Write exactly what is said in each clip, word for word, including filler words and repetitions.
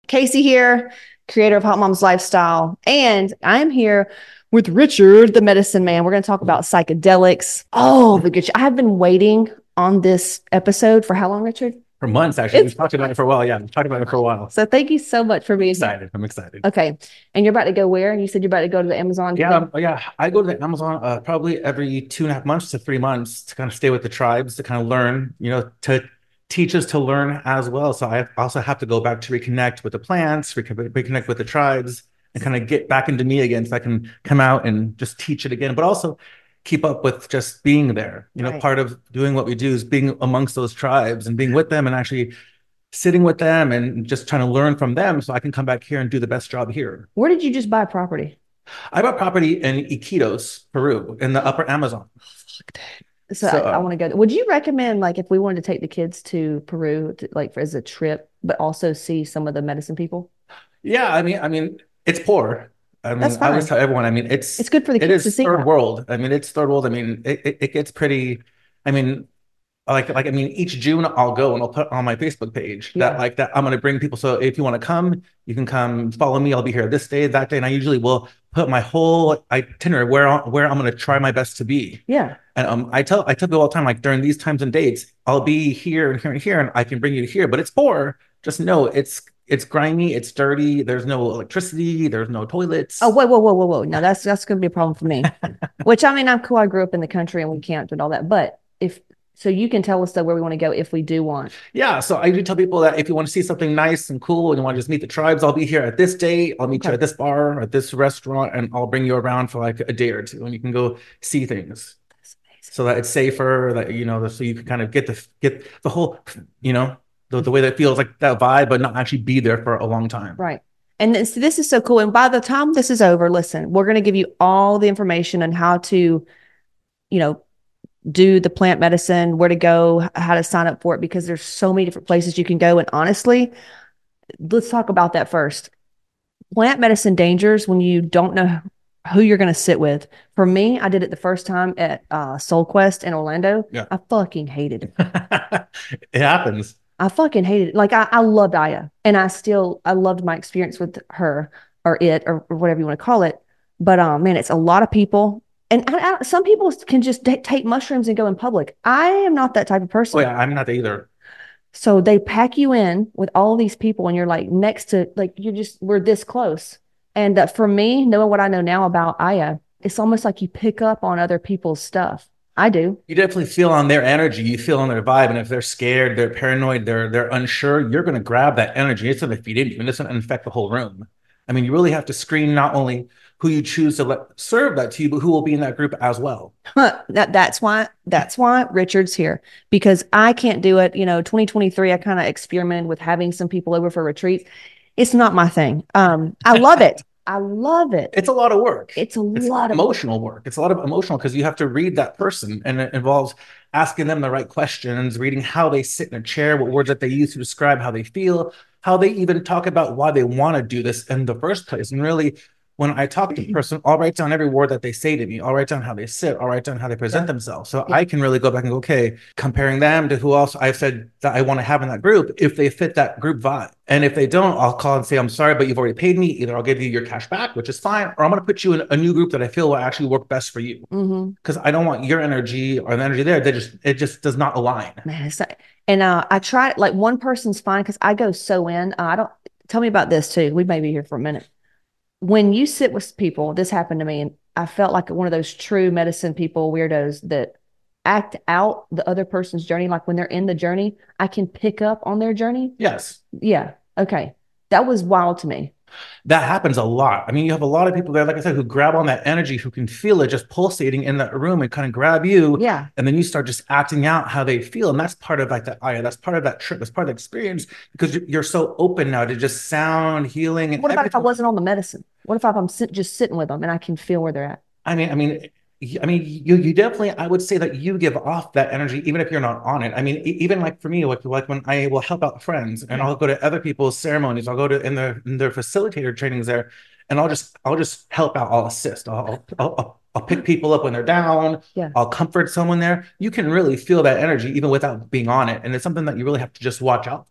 Casey here, creator of Hot Moms Lifestyle, and I'm here with Richard, the medicine man. We're going to talk about psychedelics. Oh, the good. Sh- I have been waiting on this episode for how long, Richard? For months, actually. It's We've talked about it for a while. Yeah, we've talked about it for a while. So thank you so much for being Excited. here. I'm excited. Okay, and you're about to go where? You said you're about to go to the Amazon. Yeah, um, yeah. I go to the Amazon uh, probably every two and a half months to three months to kind of stay with the tribes, to kind of learn, you know, to teach us to learn as well. So I also have to go back to reconnect with the plants, recon- reconnect with the tribes, and kind of get back into me again so I can come out and just teach it again, but also keep up with just being there. You know, Right. part of doing what we do is being amongst those tribes and being with them and actually sitting with them and just trying to learn from them so I can come back here and do the best job here. Where did you just buy property? I bought property in Iquitos, Peru, in the upper Amazon. So, So, I, I uh, want to go. Would you recommend, like, if we wanted to take the kids to Peru, to, like, for, as a trip, but also see some of the medicine people? yeah, I mean, I mean, it's poor. I That's mean, I always fine. tell everyone, I mean, it's It's good for the it kids to is see third that. world. I mean, it's third world. I mean, it, it, it gets pretty, I mean, like like I mean, each June I'll go and I'll put on my Facebook page that Yeah. like that I'm gonna bring people. So if you want to come, you can come follow me. I'll be here this day, that day, and I usually will put my whole itinerary where where I'm gonna try my best to be. Yeah. And um, I tell I tell people all the time, like during these times and dates, I'll be here and here and here, and I can bring you here. But it's poor. Just know it's it's grimy, it's dirty. There's no electricity. There's no Oh, toilets. whoa, whoa, whoa, whoa, whoa. Now that's that's going to be a problem for me. Which, I mean, I'm cool. I grew up in the country and we camped and all that. But if so, you can tell us though where we want to go if we do want. Yeah, so I do tell people that if you want to see something nice and cool and you want to just meet the tribes, I'll be here at this date. I'll meet you Okay. at this bar, at this restaurant, and I'll bring you around for like a day or two, and you can go see things That's amazing. so that it's safer. That you know, so you can kind of get the get the whole, you know, the, the way that feels like that vibe, but not actually be there for a long time. Right. And this, this is so cool. And by the time this is over, listen, we're going to give you all the information on how to, you know, do the plant medicine, where to go, how to sign up for it, because there's so many different places you can go. And honestly, let's talk about that first. Plant medicine dangers when you don't know who you're going to sit with. For me, I did it the first time at uh, Soul Quest in Orlando. Yeah, I fucking hated it. it happens. I fucking hated it. Like I, I loved Aya, and I still I loved my experience with her or it or, or whatever you want to call it. But um, man, it's a lot of people, and I, I, some people can just t- take mushrooms and go in public. I am not that type of Oh person. yeah, I'm not either. So they pack you in with all these people, and you're like next to like you're just we're this close. And uh, for me, knowing what I know now about Aya, it's almost like you pick up on other people's stuff. I do. You definitely feel on their energy. You feel on their vibe, and if they're scared, they're paranoid, they're they're unsure, you're going to grab that energy. It's going to feed into you, and it's going to infect the whole room. I mean, you really have to screen not only who you choose to let serve that to you, but who will be in that group as well. Huh, that that's why that's why Richard's here, because I can't do it. You know, twenty twenty-three, I kind of experimented with having some people over for retreats. It's not my thing. Um, I love it. I love it. It's a lot of work. It's a It's lot of emotional work. It's a lot of emotional because you have to read that person, and it involves asking them the right questions, reading how they sit in a chair, what words that they use to describe how they feel, how they even talk about why they want to do this in the first place. And really, when I talk to a person, I'll write down every word that they say to me. I'll write down how they sit. I'll write down how they present Yeah. themselves. So Yeah. I can really go back and go, okay, comparing them to who else I've said that I want to have in that group, if they fit that group vibe. And if they don't, I'll call and say, I'm sorry, but you've already paid me. Either I'll give you your cash back, which is fine, or I'm going to put you in a new group that I feel will actually work best for you. hmm Because I don't want your energy or the energy there. They just, it just does not align. Man. It's like, and uh, I try like one person's fine because I go so in. Uh, I don't tell me about this too. We may be here for a minute. When you sit with people, this happened to me, and I felt like one of those true medicine people weirdos that act out the other person's journey. Like when they're in the journey, I can pick up on their journey. Yes. Yeah. Okay. That was wild to me. That happens a lot. I mean, you have a lot of people there, like I said, who grab on that energy, who can feel it just pulsating in that room and kind of grab you. Yeah. And then you start just acting out how they feel. And that's part of like that Aya, that's part of that trip, that's part of the experience because you're so open now to just sound, healing, and What about if I everything. wasn't on the medicine? What if I'm sit, just sitting with them and I can feel where they're at? I mean, I mean, I mean, you you definitely, I would say that you give off that energy, even if you're not on it. I mean, e- even like for me, like like when I will help out friends, and Yeah. I'll go to other people's ceremonies, I'll go to in their in their facilitator trainings there, and I'll just I'll just help out, I'll assist, I'll I'll, I'll, I'll pick people up when they're down, Yeah. I'll comfort someone there. You can really feel that energy even without being on it, and it's something that you really have to just watch out for.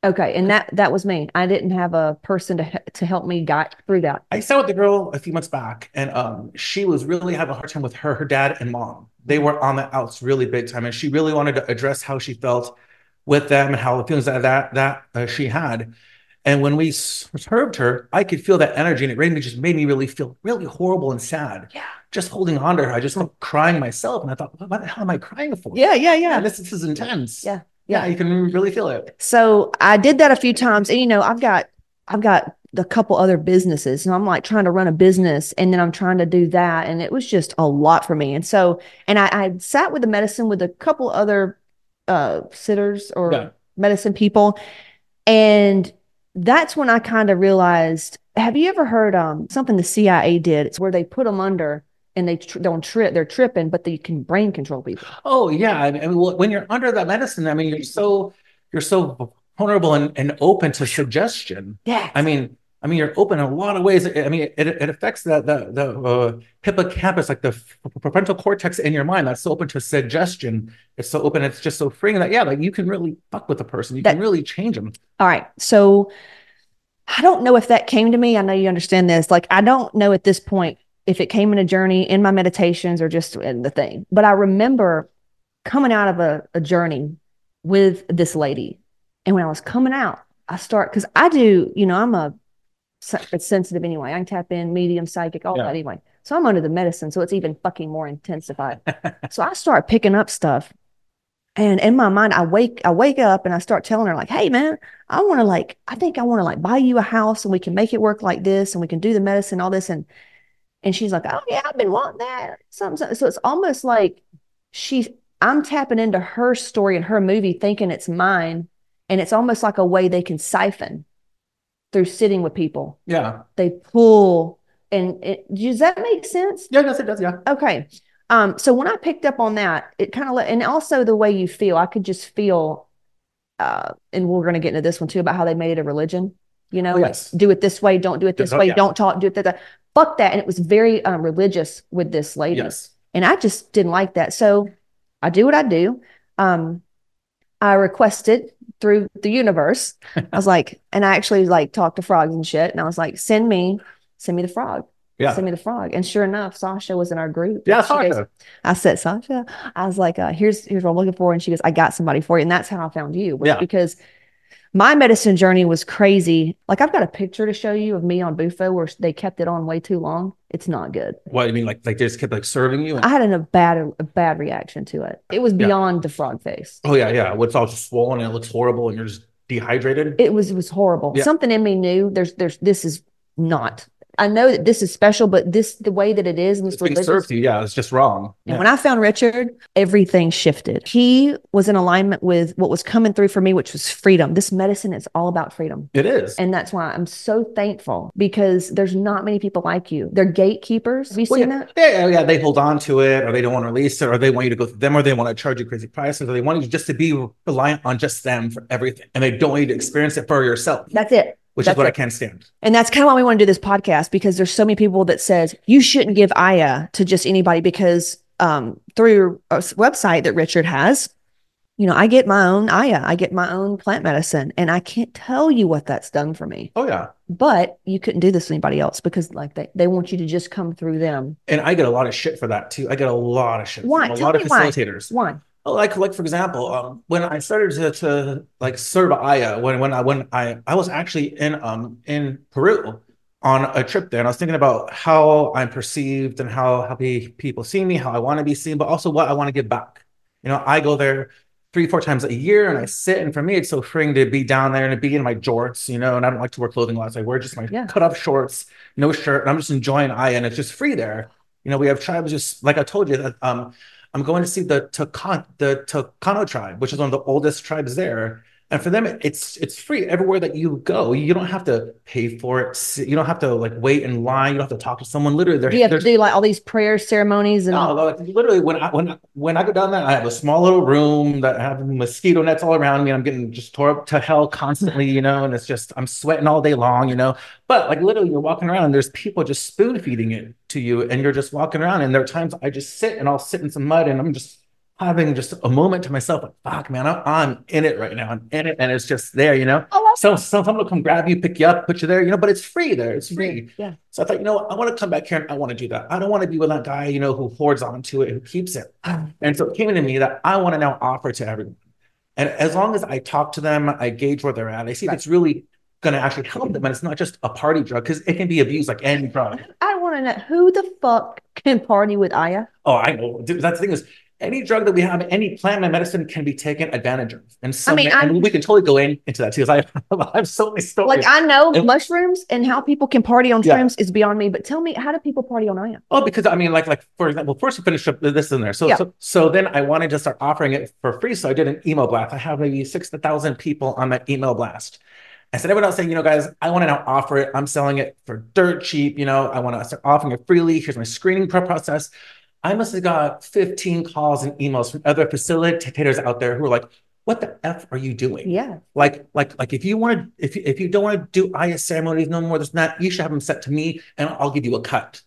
Okay, and that that was me. I didn't have a person to he- to help me guide through that. I sat with the girl a few months back, and um, she was really having a hard time with her, her dad and mom. They were on the outs really big time, and she really wanted to address how she felt with them and how the feelings that that, that uh, she had. And when we served her, I could feel that energy, and it made me just made me really feel really horrible and sad. Yeah. Just holding on to her, I just felt crying myself, and I thought, what the hell am I crying for? Yeah, yeah, Yeah, yeah. this, this is intense. Yeah. Yeah, Yeah. you can really feel it. So I did that a few times, and you know, I've got I've got a couple other businesses, and I'm like trying to run a business, and then I'm trying to do that, and it was just a lot for me. And so, and I, I sat with the medicine with a couple other uh, sitters or Yeah. medicine people, and that's when I kind of realized. Have you ever heard um something the C I A did? It's where they put them under and they tr- don't trip, they're tripping, but they can brain control people. Oh yeah, I mean, well, when you're under that medicine, I mean, you're so you're so vulnerable and, and open to suggestion. Yeah. I mean, I mean, you're open in a lot of ways. I mean, it, it affects the the the uh, hippocampus, like the prefrontal cortex in your mind. That's so open to suggestion. It's so open. It's just so freeing that yeah, like you can really fuck with a person. You That, can really change them. All right, so I don't know if that came to me. I know you understand this. Like, I don't know at this point if it came in a journey in my meditations or just in the thing. But I remember coming out of a, a journey with this lady. And when I was coming out, I start, because I do, you know, I'm a it's sensitive anyway. I can tap in, medium, psychic, all Yeah. that anyway. So I'm under the medicine. So it's even fucking more intensified. So I start picking up stuff. And in my mind, I wake, I wake up and I start telling her, like, hey man, I want to like, I think I want to like buy you a house and we can make it work like this and we can do the medicine, all this. And and she's like, oh yeah, I've been wanting that. Something, something. So it's almost like she's I'm tapping into her story and her movie, thinking it's mine. And it's almost like a way they can siphon through sitting with people. Yeah. They pull. And it, does that make sense? Yeah, yes, it does. Yeah. Okay. Um, so when I picked up on that, it kind of let, and also the way you feel, I could just feel, uh, and we're going to get into this one too, about how they made it a religion, you know, Oh, yes. like do it this way, don't do it this Oh, way, yeah. don't talk, do it that, that. Fuck that. And it was very um, religious with this lady. Yes. And I just didn't like that. So I do what I do. Um, I requested through the universe. I was like, and I actually like talked to frogs and shit. And I was like, send me, send me the frog. Yeah. Send me the frog. And sure enough, Sasha was in our group. Yeah, She Sasha. goes, I said, Sasha, I was like, uh, here's here's what I'm looking for. And she goes, I got somebody for you. And that's how I found you. Was Yeah. because my medicine journey was crazy. Like I've got a picture to show you of me on Bufo where they kept it on way too long. It's not good. What do you mean? Like like they just kept like serving you? And... I had an, a bad a bad reaction to it. It was beyond yeah. the frog face. Oh yeah, yeah. What's all just swollen and it looks horrible and you're just dehydrated. It was it was horrible. Yeah. Something in me knew there's there's this is not. I know that this is special, but this the way that it is and it's being served to you, yeah, it's just wrong. And yeah. when I found Richard, everything shifted. He was in alignment with what was coming through for me, which was freedom. This medicine is all about freedom. It is. And that's why I'm so thankful, because there's not many people like you. They're gatekeepers. Have you well, seen yeah. that? Yeah, yeah, they hold on to it, or they don't want to release it, or they want you to go through them, or they want to charge you crazy prices, or they want you just to be reliant on just them for everything. And they don't want you to experience it for yourself. That's it. Which That's is what it. I can't stand. And that's kind of why we want to do this podcast, because there's so many people that says you shouldn't give Aya to just anybody, because um, through a website that Richard has, you know, I get my own Aya, I get my own plant medicine, and I can't tell you what that's done for me. Oh yeah. But you couldn't do this with anybody else, because like they, they want you to just come through them. And I get a lot of shit for that too. I get a lot of shit why? from a Tell lot of me why. facilitators. Why? Oh, like like for example, um, when I started to, to like serve Aya, when when I when I I was actually in um in Peru on a trip there, and I was thinking about how I'm perceived and how how people see me, how I want to be seen, but also what I want to give back. You know, I go there three, four times a year, and I sit, and for me, it's so freeing to be down there and to be in my jorts, you know, and I don't like to wear clothing a lot, so I wear just my yeah. cut off shorts, no shirt, and I'm just enjoying Aya, and it's just free there. You know, we have tribes just like I told you that um. I'm going to see the Tucano, the Tucano tribe, which is one of the oldest tribes there. And for them, it's it's free everywhere that you go. You don't have to pay for it. You don't have to like wait in line. You don't have to talk to someone. Literally, do you have to do like all these prayer ceremonies? And no, like, literally, when I when when I go down there, I have a small little room that I have mosquito nets all around me, and I'm getting just tore up to hell constantly, you know. And it's just I'm sweating all day long, you know. But like literally, you're walking around, and there's people just spoon feeding it to you, and you're just walking around. And there are times I just sit and I'll sit in some mud, and I'm just having just a moment to myself, like, fuck, man, I'm, I'm in it right now. I'm in it. And it's just there, you know? Oh, So, so someone will come grab you, pick you up, put you there, you know, but it's free there. It's free. yeah. So I thought, you know what? I want to come back here and I want to do that. I don't want to be with that guy, you know, who hoards onto it, who keeps it. And so it came into me that I want to now offer to everyone. And as long as I talk to them, I gauge where they're at, I see if it's really going to actually help them. And it's not just a party drug, because it can be abused like any drug. I want to know who the fuck can party with Aya? Oh, I know. Dude, that's the thing is, any drug that we have, any plant medicine can be taken advantage of. And so, I mean, and we can totally go in, into that too, because I, I have so many stories. Like, I know and, mushrooms and how people can party on shrooms yeah. is beyond me. But tell me, how do people party on Aya? Oh, because I mean, like, like for example, first we finished up this in there. So, yeah. so, so then I wanted to start offering it for free. So I did an email blast. I have maybe six thousand people on that email blast. I said, everyone else saying, you know, guys, I want to now offer it. I'm selling it for dirt cheap. You know, I want to start offering it freely. Here's my screening process. I must have got fifteen calls and emails from other facilitators out there who are like, what the F are you doing? Yeah. Like, like, like if you want to, if you, if you don't want to do Aya ceremonies no more, there's not, you should have them sent to me and I'll give you a cut.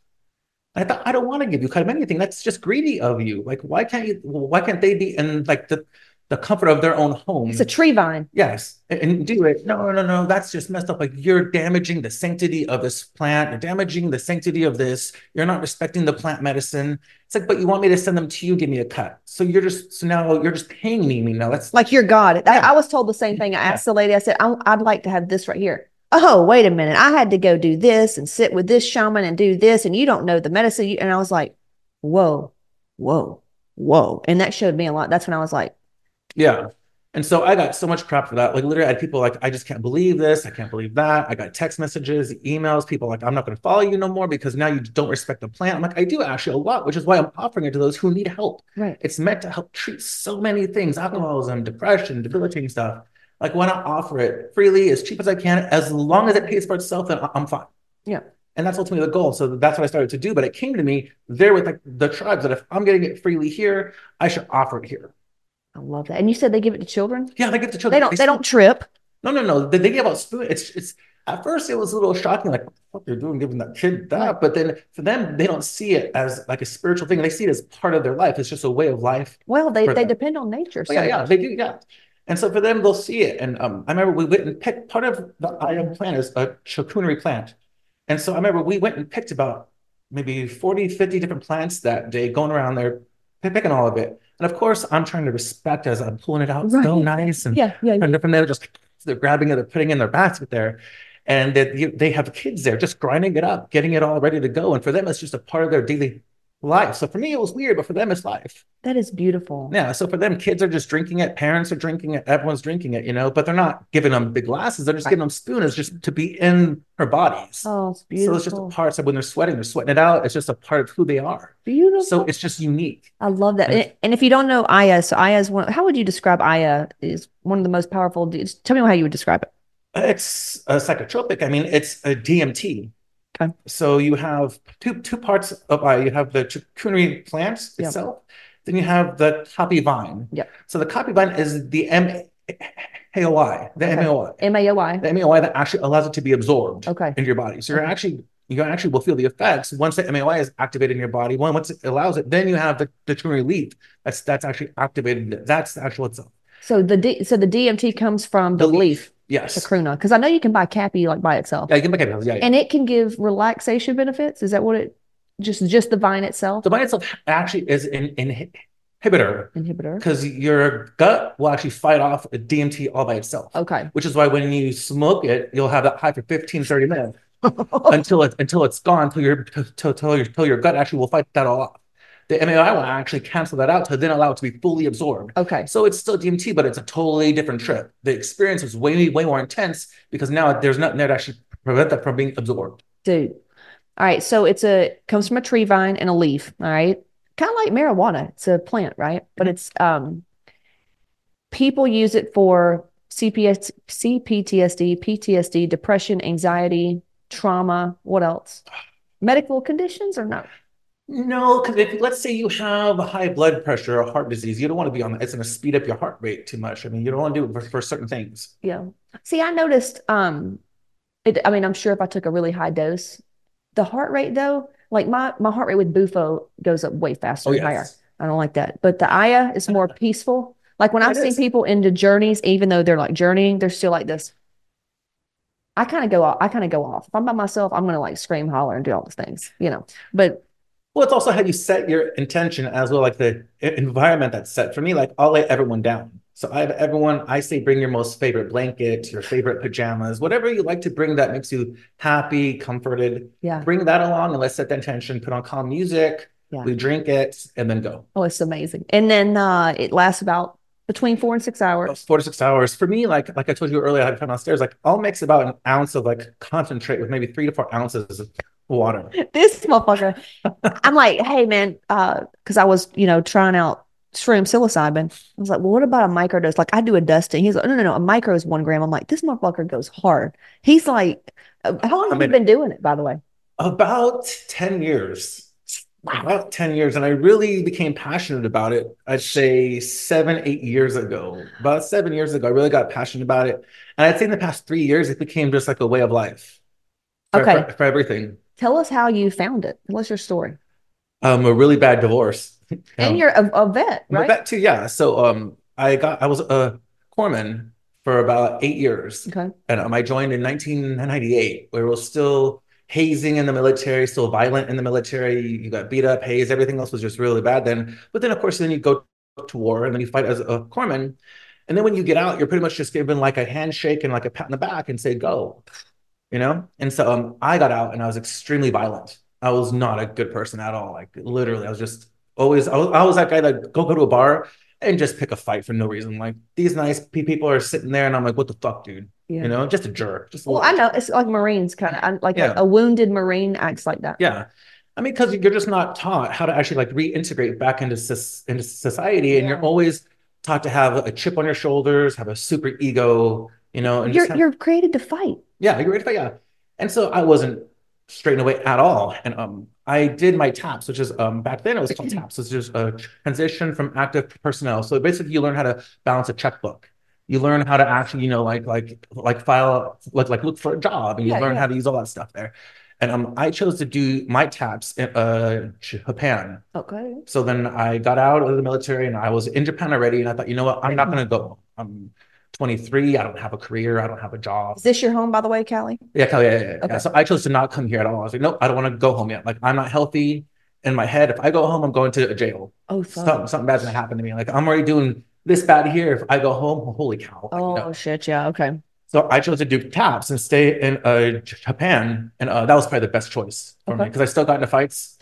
I thought, I don't want to give you a cut of anything. That's just greedy of you. Like, why can't you, why can't they be in like the, the comfort of their own home? It's a tree vine. Yes. And, and do it. No, no, no. That's just messed up. Like, you're damaging the sanctity of this plant. You're damaging the sanctity of this. You're not respecting the plant medicine. It's like, but you want me to send them to you, give me a cut. So you're just, so now you're just paying me. Now that's like, you're God. Yeah. I, I was told the same thing. I asked yeah. the lady, I said, I, I'd like to have this right here. Oh, wait a minute. I had to go do this and sit with this shaman and do this. And you don't know the medicine. And I was like, whoa, whoa, whoa. And that showed me a lot. That's when I was like, yeah. And so I got so much crap for that. Like, literally, I had people like, I just can't believe this. I can't believe that. I got text messages, emails, people like, I'm not going to follow you no more because now you don't respect the plant. I'm like, I do actually a lot, which is why I'm offering it to those who need help. Right. It's meant to help treat so many things, alcoholism, depression, debilitating stuff. Like, why not offer it freely, as cheap as I can, as long as it pays for itself, then I'm fine. Yeah. And that's ultimately the goal. So that's what I started to do. But it came to me there with like the tribes that if I'm getting it freely here, I should offer it here. I love that. And you said they give it to children? Yeah, they give it to children. They don't. They, they don't trip. No, no, no. They, they give out spoon. It's it's at first it was a little shocking, like what they're doing, giving that kid that. Right. But then for them, they don't see it as like a spiritual thing. They see it as part of their life. It's just a way of life. Well, they they them. depend on nature. So yeah, yeah, they do. Yeah. And so for them, they'll see it. And um, I remember we went and picked part of the Aya plant is a charcuterie plant. And so I remember we went and picked about maybe forty, fifty different plants that day, going around there, picking all of it. And of course, I'm trying to respect as I'm pulling it out right. so nice. And, yeah, yeah, yeah. and from there, just they're grabbing it, they're putting it in their basket there. And they, they have kids there just grinding it up, getting it all ready to go. And for them, it's just a part of their daily life. So for me, it was weird, but for them, it's life. That is beautiful. Yeah. So for them, kids are just drinking it. Parents are drinking it. Everyone's drinking it, you know, but they're not giving them big glasses. They're just right. giving them spoons just to be in her bodies. Oh, it's beautiful. So it's just a part. So when they're sweating, they're sweating it out. It's just a part of who they are. Beautiful. So it's just unique. I love that. And, and if you don't know Aya, so Aya is one, how would you describe Aya? Is one of the most powerful. Tell me how you would describe it. It's a psychotropic. I mean, it's a D M T. Okay. So you have two two parts of Aya. You have the charcuterie plant yep. itself. Then you have the copy vine. Yeah. So the copy vine is the M A O I, the okay. M A O I. M A O I. The M A O I that actually allows it to be absorbed okay. into your body. So you're okay. actually, you actually will feel the effects once the M A O I is activated in your body. Once it allows it, then you have the, the charcuterie leaf. That's that's actually activated. That's the actual itself. So the D, so the D M T comes from the, the leaf. leaf. Yes. The Karuna. Because I know you can buy Cappy like by itself. Yeah, you can buy Cappy. Yeah, yeah. And it can give relaxation benefits. Is that what it, just, just the vine itself? The vine itself actually is an inhibitor. Inhibitor. Because your gut will actually fight off a D M T all by itself. Okay. Which is why when you smoke it, you'll have that high for fifteen, thirty minutes until it until it's gone, until your, till, till, your, till your gut actually will fight that all off. The M A O I will actually cancel that out to then allow it to be fully absorbed. Okay. So it's still D M T, but it's a totally different trip. The experience is way, way more intense because now there's nothing there to actually prevent that from being absorbed. Dude. All right. So it's a, comes from a tree vine and a leaf. All right. Kind of like marijuana. It's a plant, right? But it's, um, people use it for C P S, C P T S D, P T S D, depression, anxiety, trauma. What else? Medical conditions or no? No, because if let's say you have a high blood pressure or heart disease, you don't want to be on that. It's going to speed up your heart rate too much. I mean, you don't want to do it for, for certain things. Yeah. See, I noticed, um, it, I mean, I'm sure if I took a really high dose, the heart rate though, like my, my heart rate with Bufo goes up way faster oh, and yes. higher. I don't like that. But the Aya is more peaceful. Like when Yeah, I've it seen is. people into journeys, even though they're like journeying, they're still like this. I kind of go off. I kind of go off. If I'm by myself, I'm gonna like scream, holler, and do all those things, you know. But Well, it's also how you set your intention as well, like the environment that's set. For me, like I'll lay everyone down. So I have everyone, I say bring your most favorite blanket, your favorite pajamas, whatever you like to bring that makes you happy, comforted. yeah, Bring that along and let's set the intention, put on calm music, yeah. we drink it, and then go. Oh, it's amazing. And then uh it lasts about between four and six About hours. four to six hours. For me, like like I told you earlier, I had time downstairs, like I'll mix about an ounce of like concentrate with maybe three to four ounces of water. This motherfucker. I'm like, hey man, uh, because I was, you know, trying out shroom psilocybin. I was like, well, what about a microdose? Like I do a dusting. He's like, no, no, no, a micro is one gram. I'm like, this motherfucker goes hard. He's like, uh, how long I have you mean, been doing it, by the way? about ten years. About ten years. And I really became passionate about it, I'd say seven, eight years ago. About seven years ago, I really got passionate about it. And I'd say in the past three years, it became just like a way of life for, Okay. for, for everything. Tell us how you found it. Tell us your story. Um, a really bad divorce. And Um, you're a, a vet, I'm a right? vet too, yeah. So um, I got I was a corpsman for about eight years, Okay. and um, I joined in nineteen ninety-eight, where it was still hazing in the military, still violent in the military. You got beat up, hazed, everything else was just really bad then. But then, of course, then you go to war, and then you fight as a corpsman, and then when you get out, you're pretty much just given like a handshake and like a pat on the back and say go, you know. And so um, I got out, and I was extremely violent. I was not a good person at all. Like literally, I was just always I was, I was that guy that go go to a bar and just pick a fight for no reason. Like these nice people are sitting there, and I'm like, what the fuck, dude? Yeah. You know, just a jerk, just a Well, little I know jerk. it's like Marines kind of like a, Yeah, a wounded Marine acts like that. yeah. I mean, because you're just not taught how to actually like reintegrate back into into society, and you're Yeah. always taught to have a chip on your shoulders, have a super ego, you know, and just You're have you're created to fight. yeah, you're ready to fight, yeah. And so I wasn't straightened away at all. And um, I did my TAPS, which is um back then it was called TAPS, which is a transition from active personnel. So basically, you learn how to balance a checkbook. You learn how to actually, you know, like like like file like like look for a job, and you Yeah, learn yeah. how to use all that stuff there. And um, I chose to do my TAPS in uh, Japan. Okay. So then I got out of the military and I was in Japan already. And I thought, you know what? I'm not going to go. I'm twenty-three. I don't have a career. I don't have a job. Is this your home, by the way, Callie? Yeah, Kelly, yeah, yeah, yeah. Okay. So I chose to not come here at all. I was like, no, I don't want to go home yet. Like, I'm not healthy in my head. If I go home, I'm going to a jail. Oh, Something, fuck. something bad's gonna happen to me. Like, I'm already doing this bad here. If I go home, holy cow. Like, Oh, no. shit. Yeah. Okay. So I chose to do TAPS and stay in uh, Japan, and uh, that was probably the best choice for me Okay. because I still got into fights.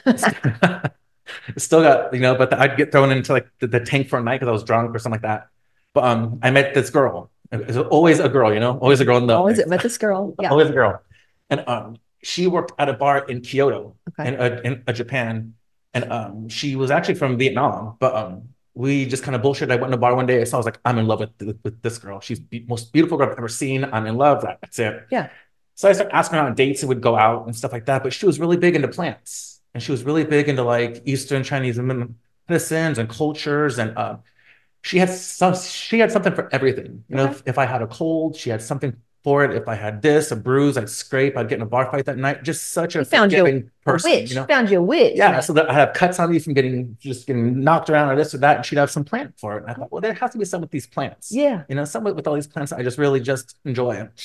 Still got, you know, but I'd get thrown into like the, the tank for a night because I was drunk or something like that. But um, I met this girl. It's always a girl, you know, always a girl in the Always met this girl. Yeah. always a girl. And um, she worked at a bar in Kyoto, Okay. in, uh, in uh, Japan, and um, she was actually from Vietnam. But um, we just kind of bullshit. I went in a bar one day, so I was like, I'm in love with with this girl. She's the most beautiful girl I've ever seen. I'm in love. That's it. Yeah. So I started asking her on dates and would go out and stuff like that. But she was really big into plants, and she was really big into like Eastern Chinese medicines and cultures. And uh, she had some, she had something for everything. You know, Okay. if, if I had a cold, she had something for it. If I had this, a bruise, I'd scrape. I'd get in a bar fight that night. Just such a He found you forgiving a person. witch. You know, Found you a witch. yeah. Man. So that I have cuts on me from getting just getting knocked around or this or that, and she'd have some plant for it. And I thought, well, there has to be some with these plants. Yeah. You know, some with, with all these plants, I just really just enjoy it.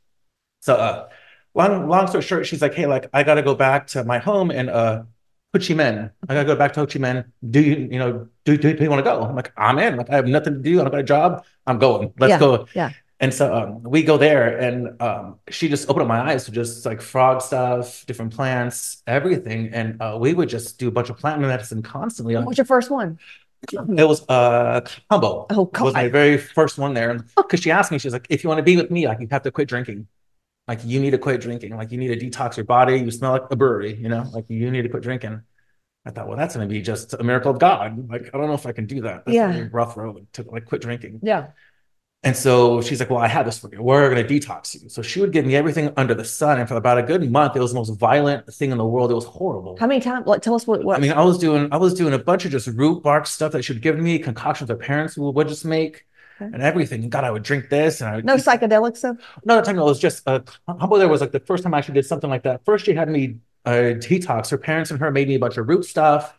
So, uh, long long story short, she's like, hey, like I got to go back to my home in uh Ho Chi Minh. I got to go back to Ho Chi Minh. Do you, you know, do, do, do you want to go? I'm like, I'm in. Like I have nothing to do. I don't got a job. I'm going. Let's Yeah. go. Yeah. And so um, we go there, and um, she just opened up my eyes to just like frog stuff, different plants, everything. And uh, we would just do a bunch of plant medicine constantly. What was your first one? It was uh, combo. Oh, Was my God. very first one there. Because she asked me, she's like, if you want to be with me, like you have to quit drinking. Like you need to quit drinking. Like you need to detox your body. You smell like a brewery, you know, like you need to quit drinking. I thought, well, that's going to be just a miracle of God. Like, I don't know if I can do that. That's Yeah. a really rough road to like quit drinking. Yeah. And so she's like, well, I have this for you. We're going to detox you. So she would give me everything under the sun. And for about a good month, it was the most violent thing in the world. It was horrible. How many times? Like, tell us what. What? I mean, I was doing, I was doing a bunch of just root bark stuff that she would give me, concoctions her parents would, would just make. Okay. And everything. God, I would drink this, and I would No eat- psychedelic stuff. Another time it was just uh, Humble there was like the first time I actually did something like that. First, she had me uh, detox. Her parents and her made me a bunch of root stuff.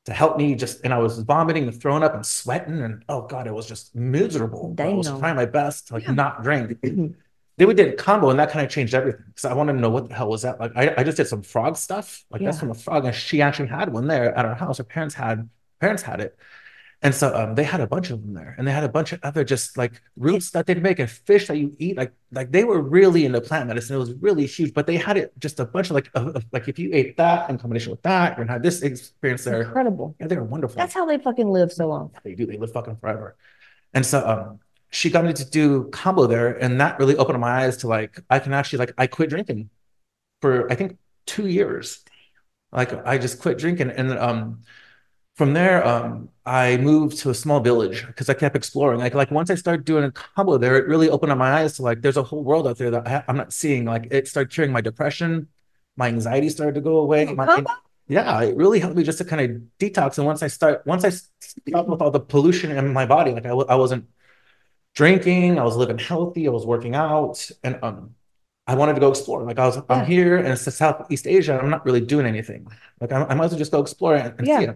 to help me just, and I was vomiting and throwing up and sweating, and oh God, it was just miserable. But I was Damn. trying my best to like Yeah. not drink. Then we did combo, and that kind of changed everything. So I wanted to know what the hell was that. Like I, I just did some frog stuff. Like that's Yeah. from a frog, and she actually had one there at our house. Her parents had parents had it. And so um, they had a bunch of them there, and they had a bunch of other just like roots that they'd make and fish that you eat. Like like they were really into plant medicine. It was really huge, but they had it just a bunch of like of, of- like if you ate that in combination with that, you're gonna have this experience there. Incredible. Yeah, they were wonderful. That's how they fucking live so long. They do. They live fucking forever. And so um, she got me to do combo there, and that really opened my eyes to like I can actually like I quit drinking for I think two years. Like I just quit drinking, and um from there, um, I moved to a small village because I kept exploring. Like, like once I started doing a combo there, it really opened up my eyes to like, there's a whole world out there that I, I'm not seeing. Like, it started curing my depression, my anxiety started to go away. My, Combo? yeah, it really helped me just to kind of detox. And once I start, once I stopped with all the pollution in my body, like I, I wasn't drinking, I was living healthy, I was working out, and um, I wanted to go explore. Like I was, I'm Yeah. here and it's Southeast Asia. I'm not really doing anything. Like I, I might as well just go explore and, and Yeah. see it.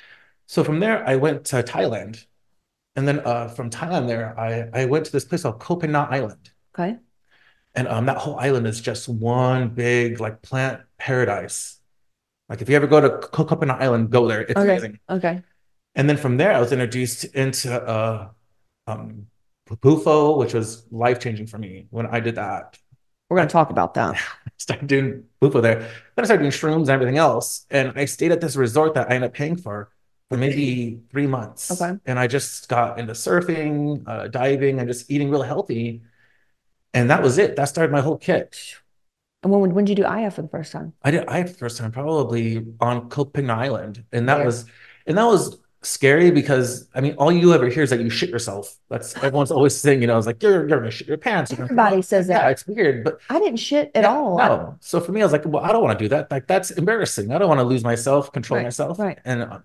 So from there, I went to Thailand. And then uh, from Thailand there, I, I went to this place called Koh Phangan Island. Okay. And um, that whole island is just one big like plant paradise. Like if you ever go to Koh Koh Phangan Island, go there. It's Okay. amazing. Okay. And then from there, I was introduced into uh, um, Bufo, which was life-changing for me when I did that. We're gonna talk about that. I started doing Bufo there. Then I started doing shrooms and everything else. And I stayed at this resort that I ended up paying for for maybe three months. Okay. And I just got into surfing, uh, diving, and just eating real healthy. And that was it. That started my whole kit. And when when did you do I F for the first time? I did I had the first time probably on Koh Phangan Island. And that There. was and that was scary because I mean all you ever hear is that you shit yourself. That's everyone's always saying, you know, it's like you're you're gonna shit your pants. Everybody says that. Yeah, it's weird, but I didn't shit at yeah, all. no. So for me, I was like, well, I don't want to do that. Like that's embarrassing. I don't want to lose myself, control Right, myself. right. And uh,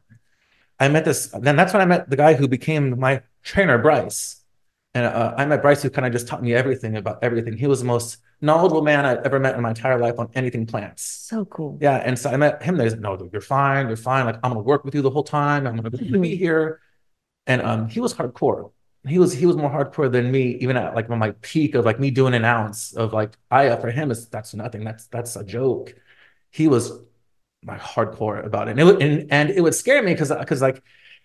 I met this. Then that's when I met the guy who became my trainer, Bryce. And uh, I met Bryce, who kind of just taught me everything about everything. He was the most knowledgeable man I've ever met in my entire life on anything plants. So cool. Yeah, and so I met him there. He's like, no, dude, you're fine. You're fine. Like I'm gonna work with you the whole time. I'm gonna be here. And um, he was hardcore. He was he was more hardcore than me, even at like on my peak of like me doing an ounce of like I for him is that's nothing. That's that's a joke. He was like hardcore about it, and it would and, and it would scare me because because like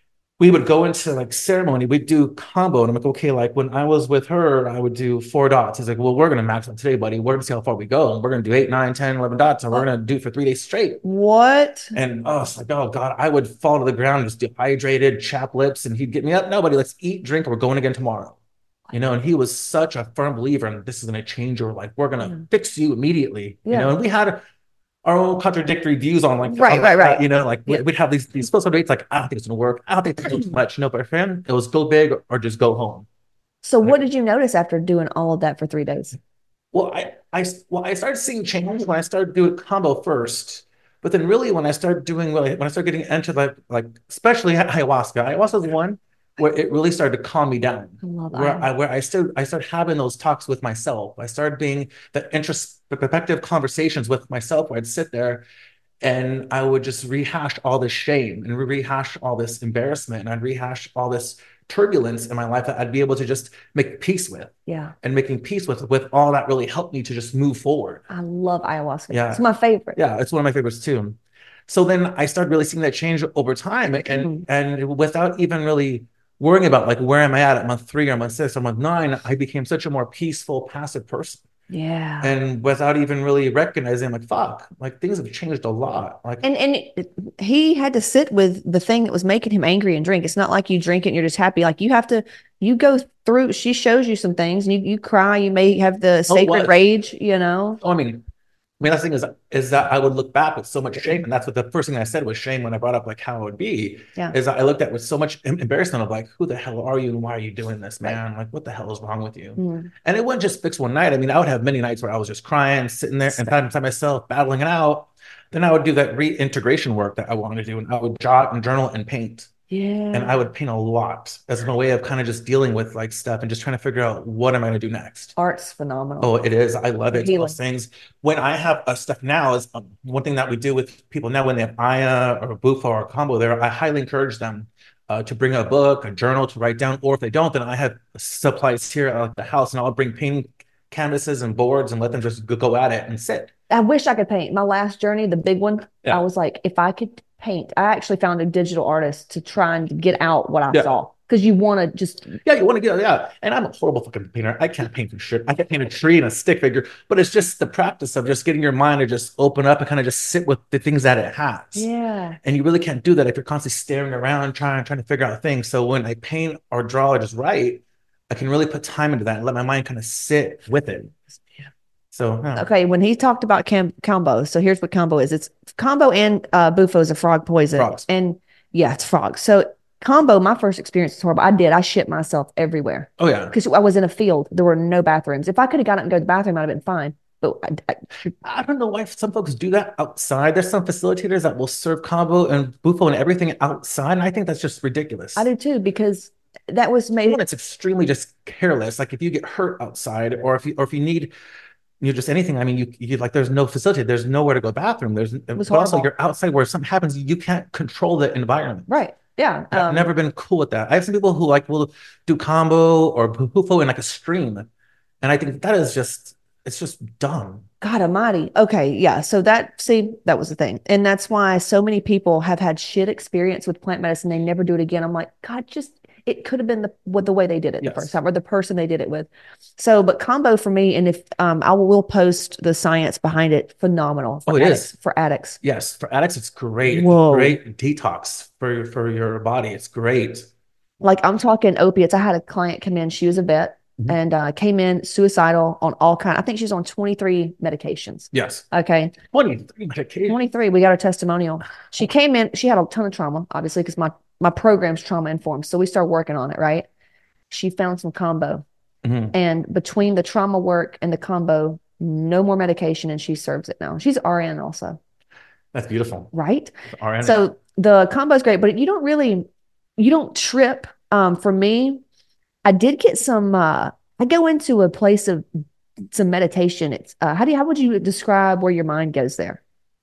we would go into like ceremony, we'd do combo, and I'm like, okay, like when I was with her, I would do four dots. He's like, well, we're gonna max out today, buddy. We're gonna see how far we go, and we're gonna do eight, nine, ten, eleven dots, and we're gonna do it for three days straight. What? And oh, it's like, oh God, I would fall to the ground, just dehydrated, chap lips, and he'd get me up. Nobody, let's eat, drink, and we're going again tomorrow. You know, and he was such a firm believer in this is gonna change your life. We're gonna Yeah. fix you immediately. You Yeah. know, and we had our own contradictory views on like Right, on, right, right. uh, you know, like Yeah. we'd have these these supposed debates like I don't think it's gonna work. I don't think it's too much. No, but for him, it was go big or, or just go home. So what did you notice after doing all of that for three days? Well, I I well I started seeing change when I started doing combo first, but then really when I started doing really when I started getting into like like especially ayahuasca, ayahuasca is the one where it really started to calm me down. I love Where ayahuasca. I where I started I started having those talks with myself. I started being the introspective conversations with myself where I'd sit there and I would just rehash all this shame and rehash all this embarrassment and I'd rehash all this turbulence in my life that I'd be able to just make peace with. Yeah. And making peace with with all that really helped me to just move forward. I love ayahuasca. Yeah. It's my favorite. Yeah, it's one of my favorites too. So then I started really seeing that change over time and Mhm. and without even really worrying about like where am I at at month three or month six or month nine, I became such a more peaceful, passive person. Yeah. And without even really recognizing, like, fuck, like things have changed a lot. Like, And and it- he had to sit with the thing that was making him angry and drink. It's not like you drink it and you're just happy. Like you have to, you go through, she shows you some things and you, you cry, you may have the sacred what? rage, you know? oh, I mean, I mean, that's the thing is, is that I would look back with so much shame. And that's what the first thing I said was shame when I brought up like how it would be. Yeah. Is that I looked at with so much em- embarrassment of like, who the hell are you and why are you doing this, Right. man? Like, what the hell is wrong with you? Mhm. And it wouldn't just fix one night. I mean, I would have many nights where I was just crying, sitting there and time by myself, battling it out. Then I would do that reintegration work that I wanted to do, and I would jot and journal and paint. And Yeah. I would paint a lot as my way of kind of just dealing with like stuff and just trying to figure out what am I going to do next. Art's Oh, phenomenal it is. I love for it. It's one of those healing. things. When I have uh, stuff now is um, one thing that we do with people now when they have Aya or Bufo or Combo there, I highly encourage them uh, to bring a book, a journal to write down. Or if they don't, then I have supplies here at the house and I'll bring painting canvases and boards and let them just go, go at it and sit. I wish I could paint. My last journey, the big one, I Yeah. was like, if I could paint, I actually found a digital artist to try and get out what I Yeah. saw. Because you want to just, Yeah, you want to get, yeah. And I'm a horrible fucking painter. I can't paint for shit. I can paint a tree and a stick figure, but it's just the practice of just getting your mind to just open up and kind of just sit with the things that it has. yeah. And you really can't do that if you're constantly staring around, trying, trying to figure out things. So when I paint or draw or just write, I can really put time into that and let my mind kind of sit with it. So, yeah. Okay, when he talked about cam- combo, so here's what combo is. It's combo and uh, bufo is a frog poison. Frogs. And yeah, it's frogs. So combo, my first experience was horrible. I did. I shit myself everywhere Oh, yeah. because I was in a field. There were no bathrooms. If I could have gotten up and go to the bathroom, I'd have been fine. But I, I, I don't know why some folks do that outside. There's some facilitators that will serve combo and bufo and everything outside. And I think that's just ridiculous. I do too because that was made. One, it's extremely just careless. Like if you get hurt outside or if you, or if you need, you know, just anything. I mean, you, you like, there's no facility, there's nowhere to go bathroom. There's, but also you're outside where something happens, you can't control the environment. Right. Yeah. I've um, never been cool with that. I have some people who like will do combo or bufo in like a stream. And I think that is just, it's just dumb. God almighty. Okay. Yeah. So that, see, that was the thing. And that's why so many people have had shit experience with plant medicine. They never do it again. I'm like, God, just, it could have been the with the way they did it yes. the first time or the person they did it with. So, but combo for me, and if um, I will post the science behind it, phenomenal. For oh, it addicts, is for addicts. Yes, for addicts, it's great. Whoa. Great detox for for your body. It's great. Like I'm talking opiates. I had a client come in. She was a vet mm-hmm. and uh, came in suicidal on all kind. I think she's on twenty-three medications. Yes. Okay. twenty-three medications. twenty-three. We got her testimonial. She came in. She had a ton of trauma, obviously, because my my program's trauma informed. So we started working on it, right? She found some combo. Mm-hmm. And between the trauma work and the combo, no more medication, and she serves it now. She's R N also. That's beautiful. Right? R N. So the combo is great, but you don't really, you don't trip. Um, for me, I did get some, uh, I go into a place of some meditation. It's, uh, how do you, how would you describe where your mind goes there?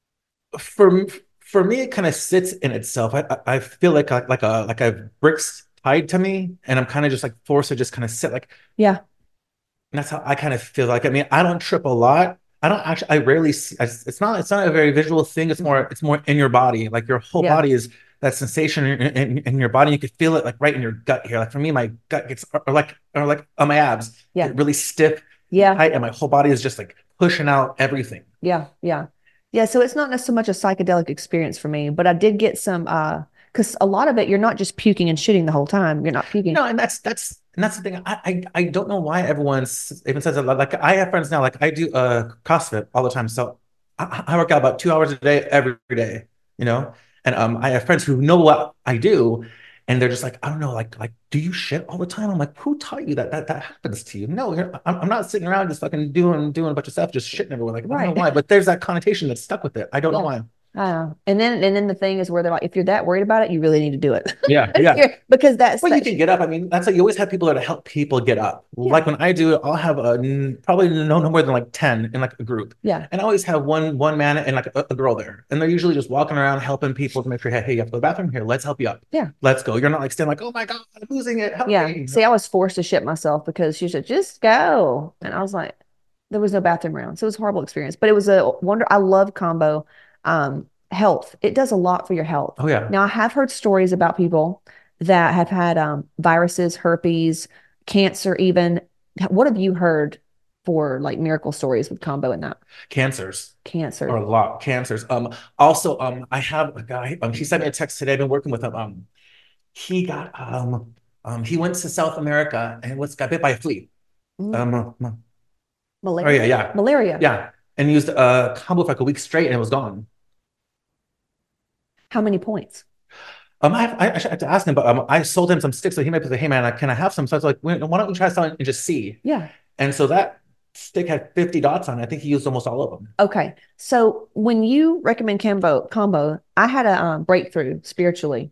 For For me, it kind of sits in itself. I I feel like a, like a like a bricks tied to me, and I'm kind of just like forced to just kind of sit like yeah. And that's how I kind of feel like. I mean, I don't trip a lot. I don't actually. I rarely see. It's not. It's not a very visual thing. It's more. It's more in your body. Like your whole yeah. body is that sensation in, in, in your body. You can feel it like right in your gut here. Like for me, my gut gets or like or like on my abs. Yeah. Get really stiff. Yeah. Tight, and my whole body is just like pushing out everything. Yeah. Yeah. Yeah, so it's not so much a psychedelic experience for me, but I did get some, uh, because a lot of it, you're not just puking and shitting the whole time. You're not puking. No, and that's that's and that's the thing. I I, I don't know why everyone even says that. Like I have friends now. Like I do uh CrossFit all the time, so I, I work out about two hours a day every day. You know, and um I have friends who know what I do, and they're just like, I don't know, like like do you shit all the time? I'm like, who taught you that that that happens to you? No, you're, I'm, I'm not sitting around just fucking doing doing a bunch of stuff, just shitting everywhere. Like right. I don't know why, but there's that connotation that's stuck with it. I don't yeah. know why. Uh, and then and then the thing is where they're like, if you're that worried about it, you really need to do it. Yeah, yeah. Because that's well, you can get up. I mean, that's like you always have people there to help people get up. Yeah. Like when I do it, I'll have a probably no no more than like ten in like a group. Yeah. And I always have one one man and like a, a girl there, and they're usually just walking around helping people to make sure, hey, hey, you have to go to the bathroom here. Let's help you up. Yeah. Let's go. You're not like standing like, oh my god, I'm losing it. Help yeah. me. See, I was forced to shit myself because she said, just go, and I was like, there was no bathroom around, so it was a horrible experience. But it was a wonder. I love combo. Um. Health. It does a lot for your health. Oh yeah. Now I have heard stories about people that have had um, viruses, herpes, cancer even. What have you heard for like miracle stories with combo in that? Cancers. Cancer. Or a lot. Cancers. Um, also, um, I have a guy, um, he sent me a text today. I've been working with him. Um, he got um um he went to South America and was got bit by a flea. Mm. Um malaria. Oh, yeah, yeah. Malaria. Yeah. And used a uh, combo for like a week straight and it was gone. How many points? Um, I, have, I, I have to ask him, but um, I sold him some sticks, so he might be like, "Hey man, can I have some?" So I was like, "Why don't we try something and just see?" Yeah. And so that stick had fifty dots on it. I think he used almost all of them. Okay, so when you recommend combo, combo, I had a um, breakthrough spiritually,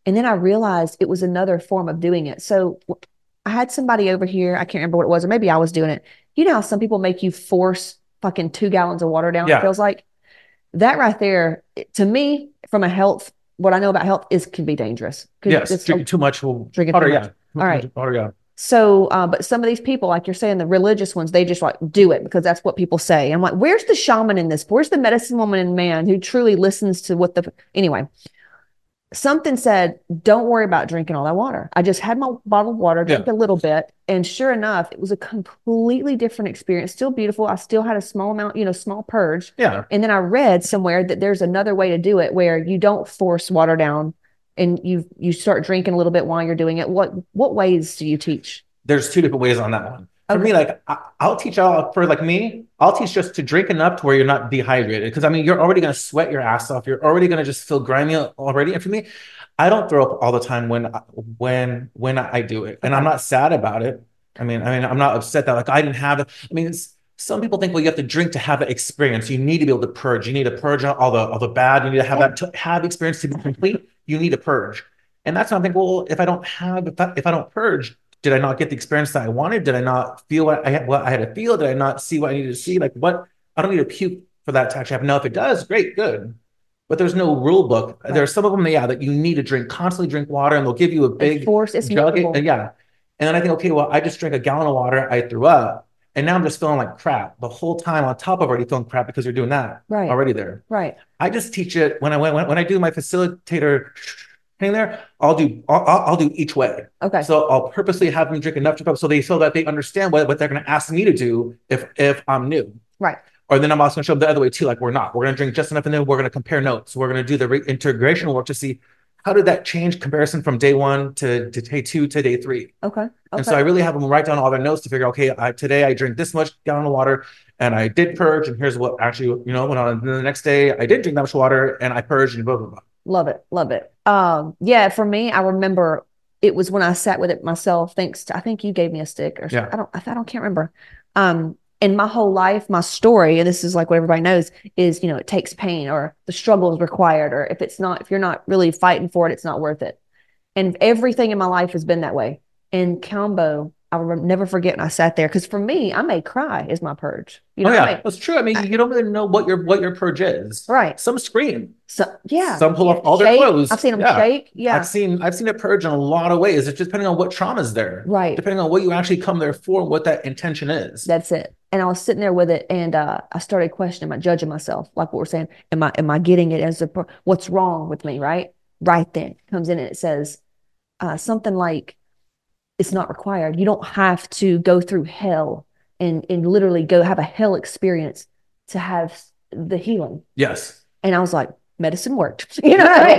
And then I realized it was another form of doing it. So I had somebody over here, I can't remember what it was, or maybe I was doing it. You know how some people make you force fucking two gallons of water down, Yeah. it feels like? That right there, to me, from a health, what I know about health is can be dangerous. Yes, It's drinking too much will drinking water, too much. yeah. All right. Water, yeah. So, uh, but some of these people, like you're saying, the religious ones, they just like do it because that's what people say. I'm like, where's the shaman in this? Where's the medicine woman and man who truly listens to what the, anyway, something said, don't worry about drinking all that water. I just had my bottle of water, drank Yeah. a little bit. And sure enough, it was a completely different experience. Still beautiful. I still had a small amount, you know, small purge. Yeah. And then I read somewhere that there's another way to do it where you don't force water down and you you start drinking a little bit while you're doing it. What what ways do you teach? There's two different ways on that one. For Okay. me, like I, I'll teach all for like me, I'll teach just to drink enough to where you're not dehydrated. Because I mean, you're already gonna sweat your ass off. You're already gonna just feel grimy already. And for me, I don't throw up all the time when when when I do it, and Okay. I'm not sad about it. I mean, I mean, I'm not upset that like I didn't have it. I mean, it's, some people think, well, you have to drink to have that experience. You need to be able to purge. You need to purge out all the all the bad. You need to have that to have experience to be complete. You need to purge, and that's when I think, well, if I don't have if I, if I don't purge, did I not get the experience that I wanted? Did I not feel what I had, what I had to feel? Did I not see what I needed to see? Like what? I don't need to puke for that to actually happen. Now, if it does, great, good. But there's no rule book. Right. There's some of them, yeah, that you need to drink, constantly drink water, and they'll give you a big force, it's jug. miserable. And yeah. And then I think, okay, well, I just drank a gallon of water, I threw up, and now I'm just feeling like crap the whole time on top of already feeling crap because you're doing that Right. already there. Right. I just teach it when I when, when I do my facilitator thing there, I'll do I'll, I'll do each way. Okay. So I'll purposely have them drink enough to so they so that they understand what, what they're going to ask me to do if if I'm new. Right. Or then I'm also going to show them the other way too. Like we're not. We're going to drink just enough, and then we're going to compare notes. We're going to do the re- integration work to see how did that change comparison from day one to, to day two to day three. Okay. Okay. And so I really have them write down all their notes to figure, okay, I, today I drink this much gallon of water, and I did purge, and here's what actually you know went on. And then the next day I did drink that much water, and I purged, and blah blah blah. Love it. Love it. Um, yeah, for me, I remember it was when I sat with it myself, thanks to, I think you gave me a stick or Yeah. I don't, I don't, can't remember. Um, and my whole life, my story, and this is like what everybody knows is, you know, it takes pain or the struggle is required, or if it's not, if you're not really fighting for it, it's not worth it. And everything in my life has been that way. And Kambo, I will never forget when I sat there, because for me, I may cry is my purge. You know, oh yeah, I may, that's true. I mean, you don't really know what your what your purge is. Right. Some scream. So yeah. Some pull off all Shake. their clothes. I've seen them yeah. shake. Yeah. I've seen I've seen it purge in a lot of ways. It's just depending on what trauma's there. Right. Depending on what you actually come there for, what that intention is. That's it. And I was sitting there with it, and uh, I started questioning, my judging myself, like what we're saying. Am I am I getting it as a what's wrong with me? Right. Right then comes in and it says uh, something like, it's not required. You don't have to go through hell and and literally go have a hell experience to have the healing. Yes. And I was like, medicine worked. You know what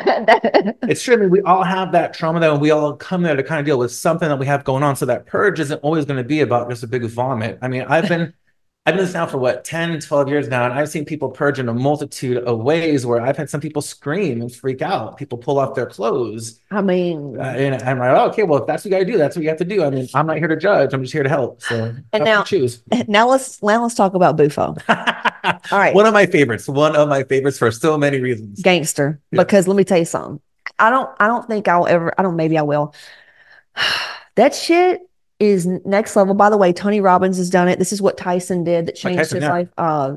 I mean? It's true. I mean, we all have that trauma that we all come there to kind of deal with something that we have going on. So that purge isn't always going to be about just a big vomit. I mean, I've been I've been this now for what, ten, twelve years now, and I've seen people purge in a multitude of ways where I've had some people scream and freak out. People pull off their clothes. I mean, uh, and I'm like, oh, okay, well, if that's what you got to do, that's what you have to do. I mean, I'm not here to judge. I'm just here to help. So and now choose. Now let's now let's talk about Bufo. All right. One of my favorites. One of my favorites for so many reasons. Gangster. Yeah. Because let me tell you something. I don't I don't think I'll ever I don't maybe I will. That shit is next level. By the way, Tony Robbins has done it. This is what Tyson did that changed Tyson, his yeah. life. Uh,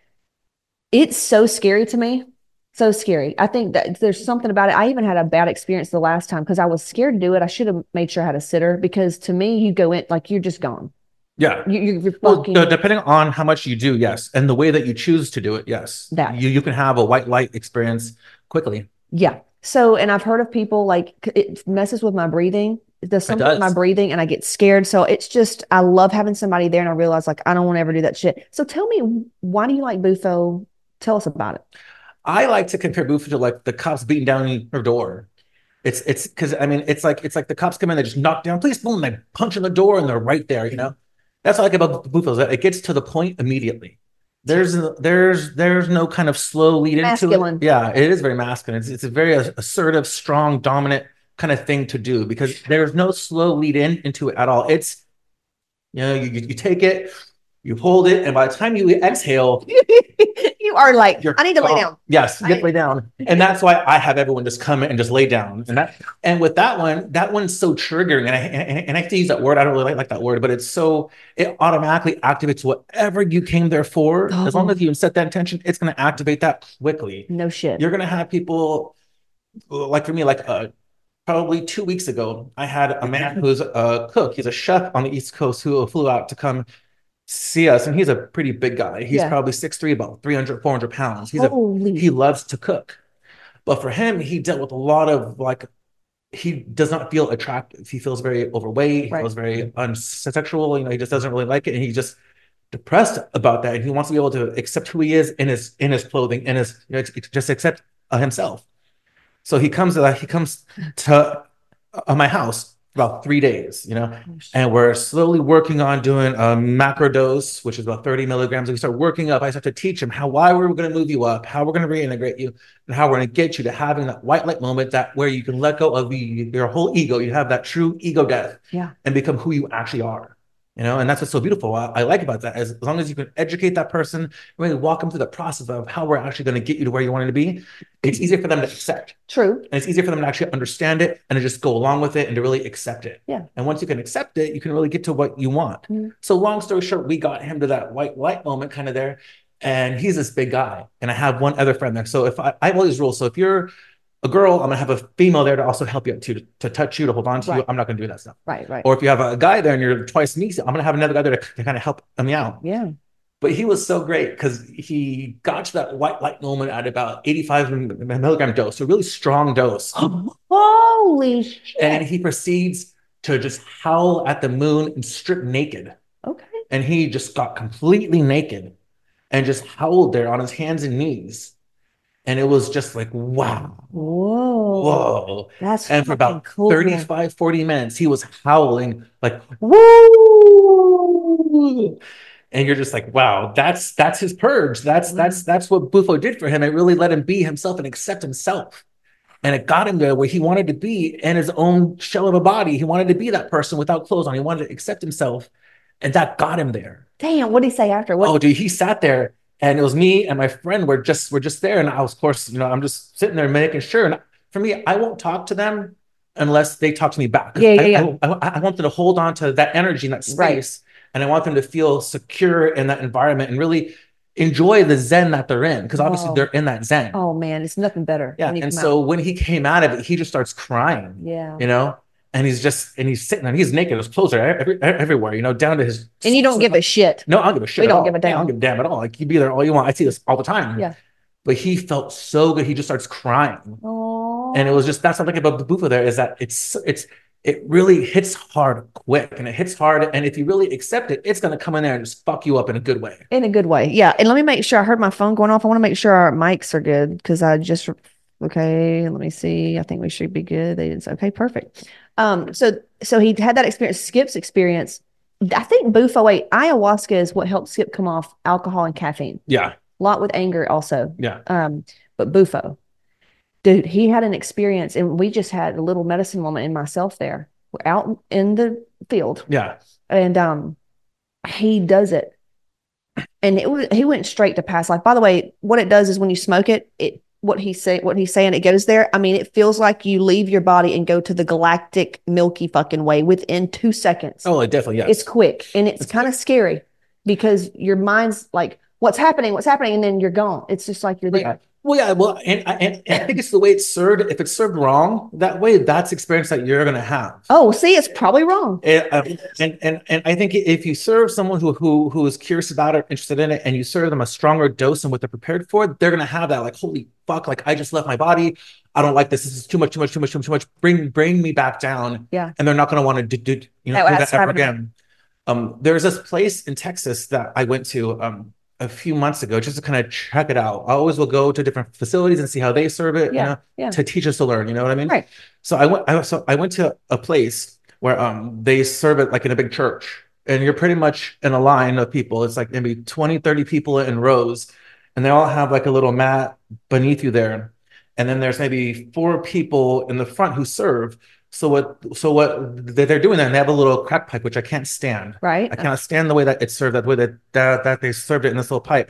it's so scary to me. So scary. I think that there's something about it. I even had a bad experience the last time because I was scared to do it. I should have made sure I had a sitter, because to me, you go in like you're just gone. Yeah. You, you're, you're Well, fucking. no, depending on how much you do, yes. And the way that you choose to do it, yes. That. You, you can have a white light experience quickly. Yeah. So, and I've heard of people like it messes with my breathing. It does something with my breathing and I get scared. So it's just, I love having somebody there, and I realize like, I don't want to ever do that shit. So tell me, why do you like Bufo? Tell us about it. I like to compare Bufo to like the cops beating down your door. It's, it's because I mean, it's like, it's like the cops come in, they just knock down, please, boom, they punch on the door and they're right there, you know? That's what I like about Bufo, is that it gets to the point immediately. There's there's there's no kind of slow lead into Masculine. it. Yeah, it is very masculine. It's, it's a very assertive, strong, dominant kind of thing to do, because there's no slow lead in into it at all. It's, you know, you, you take it, you hold it, and by the time you exhale, you you are like, You're I need to lay gone. down. Yes, you I get to lay down. And that's why I have everyone just come in and just lay down. And that, and with that one, that one's so triggering. And I, and, and I have to use that word. I don't really like, like that word, but it's so, it automatically activates whatever you came there for. Oh. As long as you set that intention, it's going to activate that quickly. No shit. You're going to have people like for me, like uh, probably two weeks ago, I had a man who's a cook. He's a chef on the East Coast who flew out to come see us. And he's a pretty big guy. He's Yeah. probably six three, about three hundred, four hundred pounds. He's Holy. a, he loves to cook. But for him, he dealt with a lot of like, he does not feel attractive. He feels very overweight. He Right. feels very unsexual. You know, he just doesn't really like it. And he just depressed about that. And he wants to be able to accept who he is in his, in his clothing, in his, you know, just accept uh, himself. So he comes to he comes to uh, my house about three days, you know, and we're slowly working on doing a macro dose, which is about thirty milligrams. And we start working up. I start to teach him how, why we're going to move you up, how we're going to reintegrate you, and how we're going to get you to having that white light moment that where you can let go of the, your whole ego. You have that true ego death, Yeah. and become who you actually are. You know, and that's what's so beautiful. I, I like about that. As, as long as you can educate that person, really walk them through the process of how we're actually going to get you to where you wanted to be, it's easier for them to accept. True. And it's easier for them to actually understand it and to just go along with it and to really accept it. Yeah. And once you can accept it, you can really get to what you want. Mm-hmm. So long story short, we got him to that white light moment kind of there. And he's this big guy. And I have one other friend there. So if I, I have all these rules. So if you're a girl, I'm going to have a female there to also help you to, to touch you, to hold on to right. you. I'm not going to do that stuff. Right, right. Or if you have a guy there and you're twice me, I'm going to have another guy there to, to kind of help me out. Yeah. But he was so great because he got to that white light moment at about eighty-five milligram dose, so a really strong dose. Holy shit. And he proceeds to just howl at the moon and strip naked. Okay. And he just got completely naked and just howled there on his hands and knees. And it was just like, wow. Whoa. Whoa. That's and for about cool. thirty-five, forty minutes, he was howling like, woo. And you're just like, wow, that's that's his purge. That's mm. that's that's what Bufo did for him. It really let him be himself and accept himself. And it got him there where he wanted to be in his own shell of a body. He wanted to be that person without clothes on. He wanted to accept himself. And that got him there. Damn, what did he say after? What? Oh, dude, he sat there. And it was me and my friend were just we're just there. And I was, of course, you know, I'm just sitting there making sure. And for me, I won't talk to them unless they talk to me back. Yeah, yeah, yeah. I, I, I want them to hold on to that energy in that space. Right. And I want them to feel secure in that environment and really enjoy the zen that they're in. Because obviously oh. they're in that zen. Oh, man, it's nothing better. Yeah. And so out. when he came out of it, he just starts crying. Yeah. You know? And he's just, and he's sitting there, and he's naked. His clothes are every, everywhere, you know, down to his. And you don't give a shit. No, I don't give a shit. We don't all. give a damn. Yeah, I don't give a damn at all. Like, you be there all you want. I see this all the time. Yeah. But he felt so good. He just starts crying. Oh. And it was just, that's something about Bufo there is that it's, it's, it really hits hard quick and it hits hard. And if you really accept it, it's going to come in there and just fuck you up in a good way. In a good way. Yeah. And let me make sure I heard my phone going off. I want to make sure our mics are good because I just, okay, let me see. I think we should be good. They didn't say, okay, perfect. Um, so, so he had that experience, Skip's experience. I think Bufo, wait, ayahuasca is what helped Skip come off alcohol and caffeine. Yeah. A lot with anger also. Yeah. Um, but Bufo, dude, he had an experience and we just had a little medicine moment in myself there. We're out in the field. Yeah. And, um, he does it. And it was, he went straight to past life. By the way, what it does is when you smoke it, it, what he's saying, what he's saying, it goes there. I mean, it feels like you leave your body and go to the galactic Milky fucking way within two seconds. Oh, it definitely, yes. It's quick and it's, it's kind of scary because your mind's like, what's happening? What's happening? And then you're gone. It's just like you're there. Yeah. Well, yeah, well, and, and, and I think it's the way it's served. If it's served wrong, that way, that's experience that you're going to have. Oh, see, it's probably wrong. And, uh, and and and I think if you serve someone who who who is curious about it, interested in it, and you serve them a stronger dose than what they're prepared for, they're going to have that like, holy fuck, like I just left my body. I don't like this. This is too much, too much, too much, too much, too much. Bring bring me back down. Yeah. And they're not going to want to do, do you know that do that ever again. Um, there's this place in Texas that I went to. Um. a few months ago, just to kind of check it out. I always will go to different facilities and see how they serve it, yeah, you know, yeah. to teach us to learn, you know what I mean? Right. So I went, I, so I went to a place where um they serve it like in a big church and you're pretty much in a line of people. It's like maybe twenty, thirty people in rows and they all have like a little mat beneath you there. And then there's maybe four people in the front who serve. So what, so what they're doing there, and they have a little crack pipe, which I can't stand. Right. I cannot stand the way that it's served, that way that, that, that they served it in this little pipe.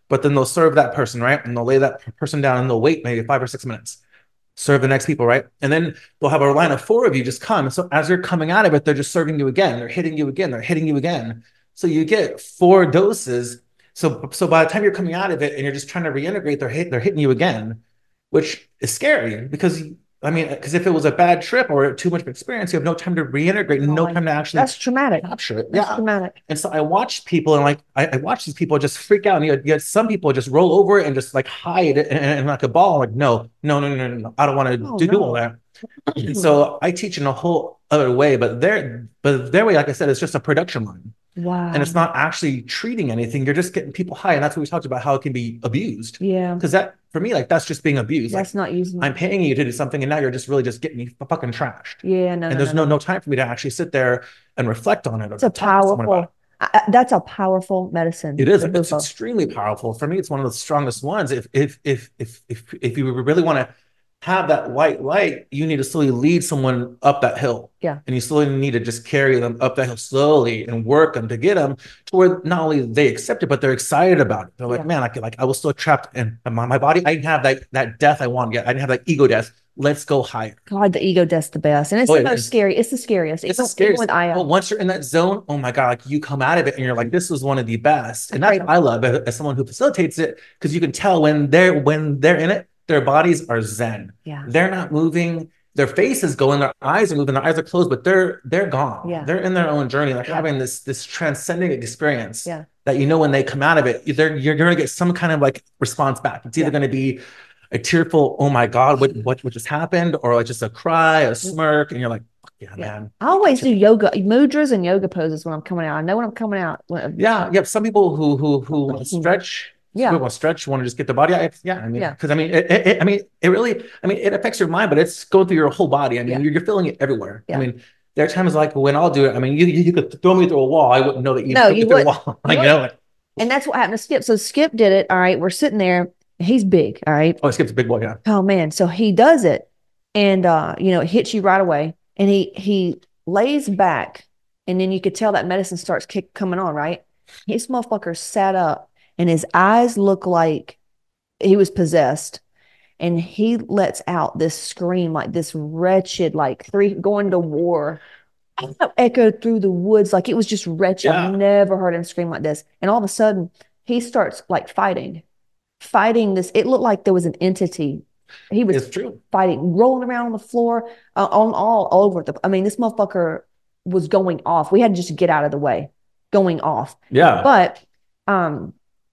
but then they'll serve that person, right? And they'll lay that person down and they'll wait maybe five or six minutes, serve the next people, right? And then they'll have a line of four of you just come. So as you're coming out of it, they're just serving you again. They're hitting you again. They're hitting you again. So you get four doses. So, so by the time you're coming out of it and you're just trying to reintegrate, they're hit, they're hitting you again, which is scary because I mean, because if it was a bad trip or too much experience, you have no time to reintegrate and Oh, no I- time to actually That's traumatic. capture it. That's Yeah. traumatic. And so I watched people and like I, I watched these people just freak out, and you had, you had some people just roll over it and just like hide it and, and like a ball. I'm like, no, no, no, no, no, no. I don't want to Oh, do, do no. all that. And so I teach in a whole other way, but their but their way, like I said, is just a production line. Wow. And it's not actually treating anything. You're just getting people high. And that's what we talked about, how it can be abused. Yeah. Because that, for me, like, that's just being abused. That's like, not using. I'm paying you to do something, and now you're just really just getting me fucking trashed. Yeah. No. And no, there's no, no, no time for me to actually sit there and reflect on it. Or It's a talk to someone about powerful. I, I- that's a powerful medicine. it. It is. the It's bufo. extremely powerful. For me, it's one of the strongest ones. If if if if if if you really want to have that white light, you need to slowly lead someone up that hill. Yeah. And you slowly need to just carry them up that hill slowly and work them to get them to where not only they accept it, but they're excited about it. They're like, Yeah. man, I can like I was still trapped in my, my body. I didn't have that that death I want yet. I didn't have that ego death. Let's go higher. God, the ego death's the best, and it's Oh, the it most is. scary. It's the scariest. It's the Even- even scariest. with Aya. But once you're in that zone, oh my God, like you come out of it and you're like, this was one of the best. And that's Right. what I love as someone who facilitates it, because you can tell when they're when they're in it, their bodies are zen. Yeah. They're not moving. Their face is going, their eyes are moving, their eyes are closed, but they're they're gone. Yeah. They're in their own journey. They're Yeah. having this this transcending experience Yeah. that you know when they come out of it, they're you're gonna get some kind of like response back. It's either Yeah. gonna be a tearful, oh my God, what what, what just happened, or like just a cry, a smirk, and you're like, fuck yeah, Yeah. man. I always do yoga mudras and yoga poses when I'm coming out. I know when I'm coming out. When- Yeah, yeah. Some people who who who want to stretch, Yeah. who want to stretch, want to just get the body. I, yeah, I mean, Yeah. because I mean, it, it, I mean, it really, I mean, it affects your mind, but it's going through your whole body. I mean, Yeah. you're, you're feeling it everywhere. Yeah. I mean, there are times like when I'll do it. I mean, you you, you could throw me through a wall, I wouldn't know that you No, threw me you through a wouldn't. wall. You Like, you know, like, And that's what happened to Skip. So Skip did it. All right, we're sitting there. He's big. All right. oh, Skip's a big boy. Yeah, Oh man. So he does it, and uh, you know, it hits you right away. And he he lays back, and then you could tell that medicine starts kick coming on, right? His motherfucker sat up, and his eyes look like he was possessed. And he lets out this scream, like this wretched, like three going to war, echoed through the woods, like it was just wretched. Yeah. I've never heard him scream like this. And all of a sudden, he starts like fighting, fighting this. It looked like there was an entity. He was it's true. fighting, rolling around on the floor, uh, on all over the. I mean, this motherfucker was going off. We had to just get out of the way, going off. Yeah, But um,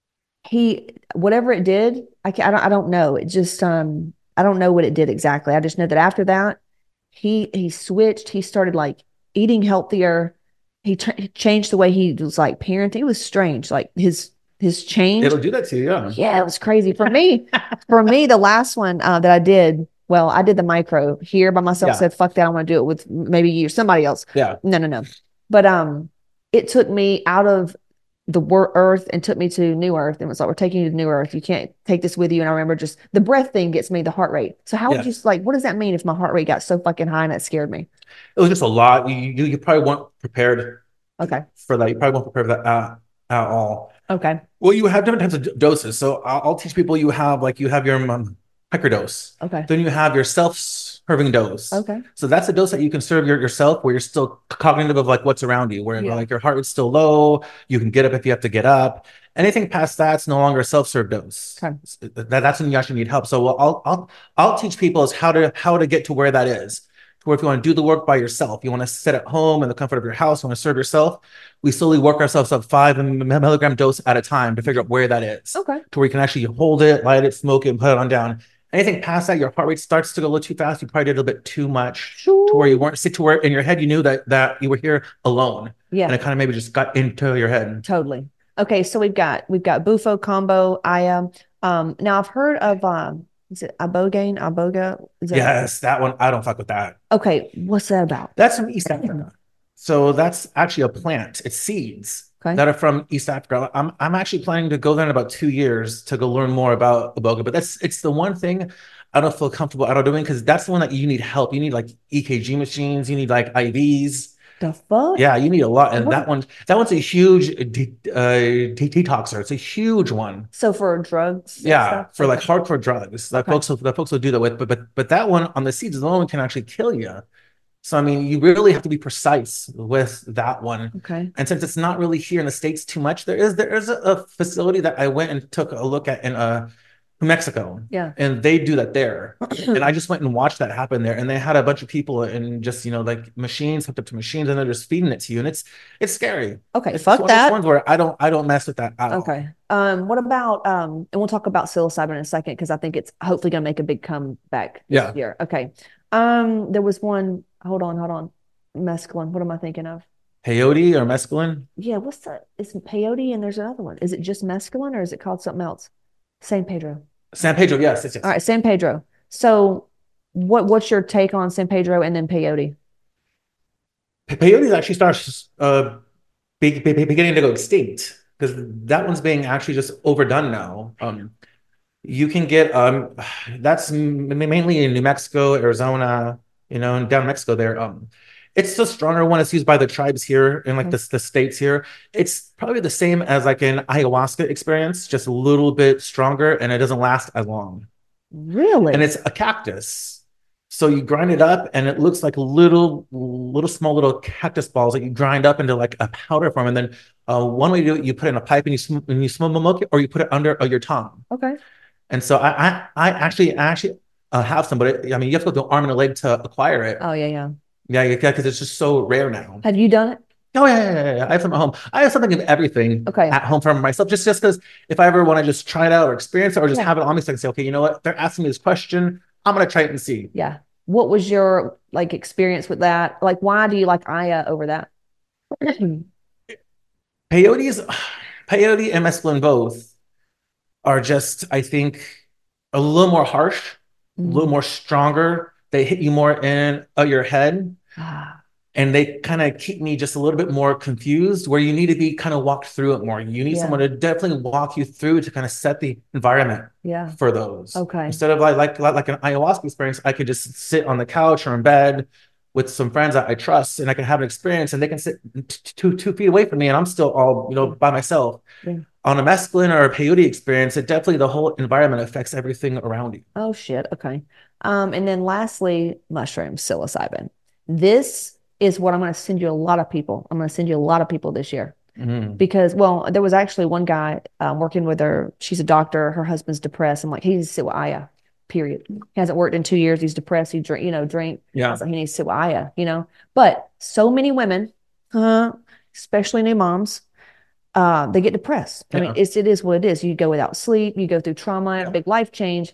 he whatever it did, I can, I don't I don't know. It just um I don't know what it did exactly. I just know that after that, he he switched. He started like eating healthier. He ch- changed the way he was like parenting. It was strange, like his his change. it'll do that to you. Yeah, Yeah, it was crazy for me. For me, the last one uh, that I did, well, I did the micro here by myself. Yeah. Said, "Fuck that! I want to do it with maybe you or somebody else." yeah. No, no, no. But um, it took me out of the wor- earth and took me to new earth. And it was like, we're taking you to new earth. You can't take this with you. And I remember just the breath thing gets me the heart rate. So how would Yeah. you like, what does that mean if my heart rate got so fucking high and that scared me? It was just a lot. You you, you probably weren't prepared Okay. for that. You probably weren't prepared for that at, at all. Okay. Well, you have different types of d- doses. So I'll, I'll teach people. You have like you have your um, microdose. Okay. Then you have your self-serving dose. Okay. So that's a dose that you can serve your, yourself, where you're still cognitive of like what's around you, where Yeah. like your heart rate's still low. You can get up if you have to get up. Anything past that's no longer a self-serve dose. Okay. That, that's when you actually need help. So I'll I'll I'll teach people is how to how to get to where that is. To where if you want to do the work by yourself, you want to sit at home in the comfort of your house, you want to serve yourself. We slowly work ourselves up five milligram dose at a time to figure out where that is. Okay. To where you can actually hold it, light it, smoke it, and put it on down. Anything past that, your heart rate starts to go a little too fast. You probably did a little bit too much to where you weren't sit to where in your head you knew that that you were here alone, Yeah. and it kind of maybe just got into your head. Totally. Okay. So we've got, we've got Bufo combo. I um, um, now I've heard of, um, is it Ibogaine, Iboga? Is that, Yes, that one I don't fuck with that. Okay. What's that about? That's from East Africa, so that's actually a plant. It's seeds Okay. that are from East Africa. I'm I'm actually planning to go there in about two years to go learn more about iboga. But that's it's the one thing I don't feel comfortable out of doing, because that's the one that you need help. You need like E K G machines. You need like I Vs. the fuck? Yeah, you need a lot, and What? that one that one's a huge de uh, de detoxer. It's a huge one. So for drugs and Yeah, stuff? for like Okay. hardcore drugs that Okay. folks will, that folks will do that with, but but but that one on the seeds alone can actually kill you. So I mean, you really have to be precise with that one. Okay. And since it's not really here in the States too much, there is there is a, a facility that I went and took a look at in uh New Mexico, Yeah. and they do that there. And I just went and watched that happen there, and they had a bunch of people and just you know like machines hooked up to machines, and they're just feeding it to you, and it's it's scary. Okay. It's, it's Fuck one of those that. ones where I don't I don't mess with that at all. Okay. Um, what about um, and we'll talk about psilocybin in a second because I think it's hopefully gonna make a big comeback this Yeah. year. Okay. Um, there was one, hold on, hold on. Mescaline. What am I thinking of? Peyote or mescaline? Yeah, what's that? It's peyote and there's another one. Is it just mescaline or is it called something else? San Pedro. San Pedro, yes, yes, yes. All right, San Pedro. So what what's your take on San Pedro and then peyote? Peyote actually starts uh be, be, beginning to go extinct because that one's being actually just overdone now. Um, you can get um, that's mainly in New Mexico, Arizona, you know, and down Mexico there. Um, it's the stronger one. It's used by the tribes here in like Okay. the, the states here. It's probably the same as like an ayahuasca experience, just a little bit stronger, and it doesn't last as long. Really? And it's a cactus. So you grind it up and it looks like little, little small little cactus balls that you grind up into like a powder form. And then uh, one way to do it, you put it in a pipe and you sm and you smoke it, or you put it under uh, your tongue. Okay. And so I, I, I actually, actually uh, have some, but it, I mean, you have to go through arm and a leg to acquire it. Oh yeah, yeah. Yeah, yeah, because it's just so rare now. Have you done it? Oh yeah, yeah, yeah, yeah. I have some at home. I have something of everything Okay. at home for myself, just just because if I ever want to just try it out or experience it or just Yeah. have it on me, so I can say, okay, you know what? They're asking me this question. I'm gonna try it and see. Yeah. What was your like experience with that? Like, why do you like Aya over that? Peyotes, peyote and mescaline both are just, I think, a little more harsh, a little Mm. more stronger. They hit you more in uh, your head, Ah, and they kind of keep me just a little bit more confused. Where you need to be kind of walked through it more. You need Yeah. someone to definitely walk you through to kind of set the environment yeah. for those. Okay. Instead of like like like an ayahuasca experience, I could just sit on the couch or in bed with some friends that I trust, and I can have an experience, and they can sit t- two two feet away from me, and I'm still all you know by myself. Yeah. On a mescaline or a peyote experience, it definitely the whole environment affects everything around you. Oh shit. Okay. Um, and then lastly, mushrooms, psilocybin. This is what I'm going to send you a lot of people. I'm going to send you a lot of people this year Mm. because, well, there was actually one guy um, working with her. She's a doctor. Her husband's depressed. I'm like, he needs to sit with Aya. Period. He hasn't worked in two years. He's depressed. He drink, you know, drink. I Yeah. was like, he needs to sit with Aya. You know, but so many women, uh, especially new moms, uh, they get depressed. I mean, Yeah. it's it is what it is. You go without sleep. You go through trauma, Yeah. big life change.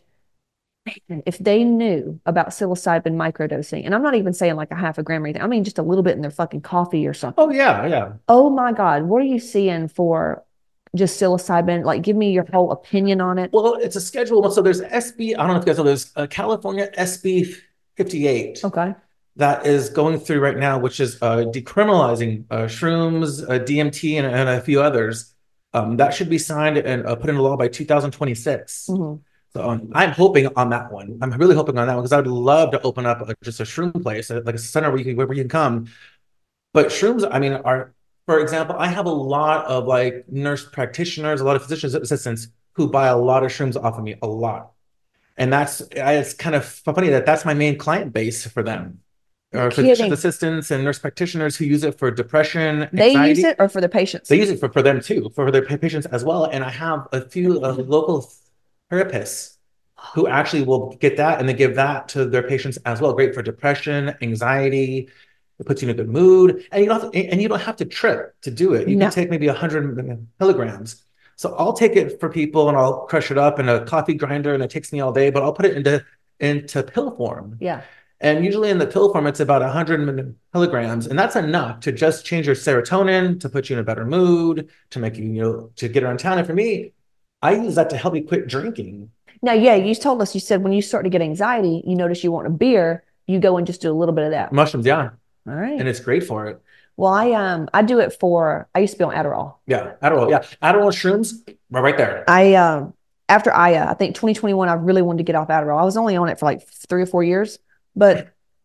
Man, if they knew about psilocybin microdosing, and I'm not even saying like a half a gram or anything, I mean just a little bit in their fucking coffee or something. Oh yeah, yeah. Oh my God, what are you seeing for just psilocybin? Like, give me your whole opinion on it. Well, it's a schedule. So there's S B. I don't know if you guys know. There's a California S B fifty-eight Okay. that is going through right now, which is uh, decriminalizing uh, shrooms, uh, D M T, and, and a few others. Um, that should be signed and uh, put into law by two thousand twenty-six. Mhm. So um, I'm hoping on that one. I'm really hoping on that one because I would love to open up a, just a shroom place, uh, like a center where you can where you can come. But shrooms, I mean, are for example, I have a lot of like nurse practitioners, a lot of physician assistants who buy a lot of shrooms off of me, a lot, and that's it's kind of funny that that's my main client base for them. You're Or physician kidding. assistants and nurse practitioners who use it for depression, They use anxiety. it or for the patients? They use it for, for them too, for their pa- patients as well. And I have a few uh, local therapists who actually will get that and they give that to their patients as well. Great for depression, anxiety. It puts you in a good mood, and you don't have to, and you don't have to trip to do it. You No. can take maybe one hundred milligrams. So I'll take it for people, and I'll crush it up in a coffee grinder, and it takes me all day. But I'll put it into into pill form. Yeah. And usually in the pill form, it's about one hundred milligrams, and that's enough to just change your serotonin, to put you in a better mood, to make you, you know, to get around town. And for me, I use that to help me quit drinking. Now, yeah, you told us, you said when you start to get anxiety, you notice you want a beer, you go and just do a little bit of that. Mushrooms, yeah, All right. and it's great for it. Well, I um I do it for I used to be on Adderall. Yeah, Adderall, yeah, Adderall shrooms, right, right there. I um after Aya, I think twenty twenty-one, I really wanted to get off Adderall. I was only on it for like three or four years, but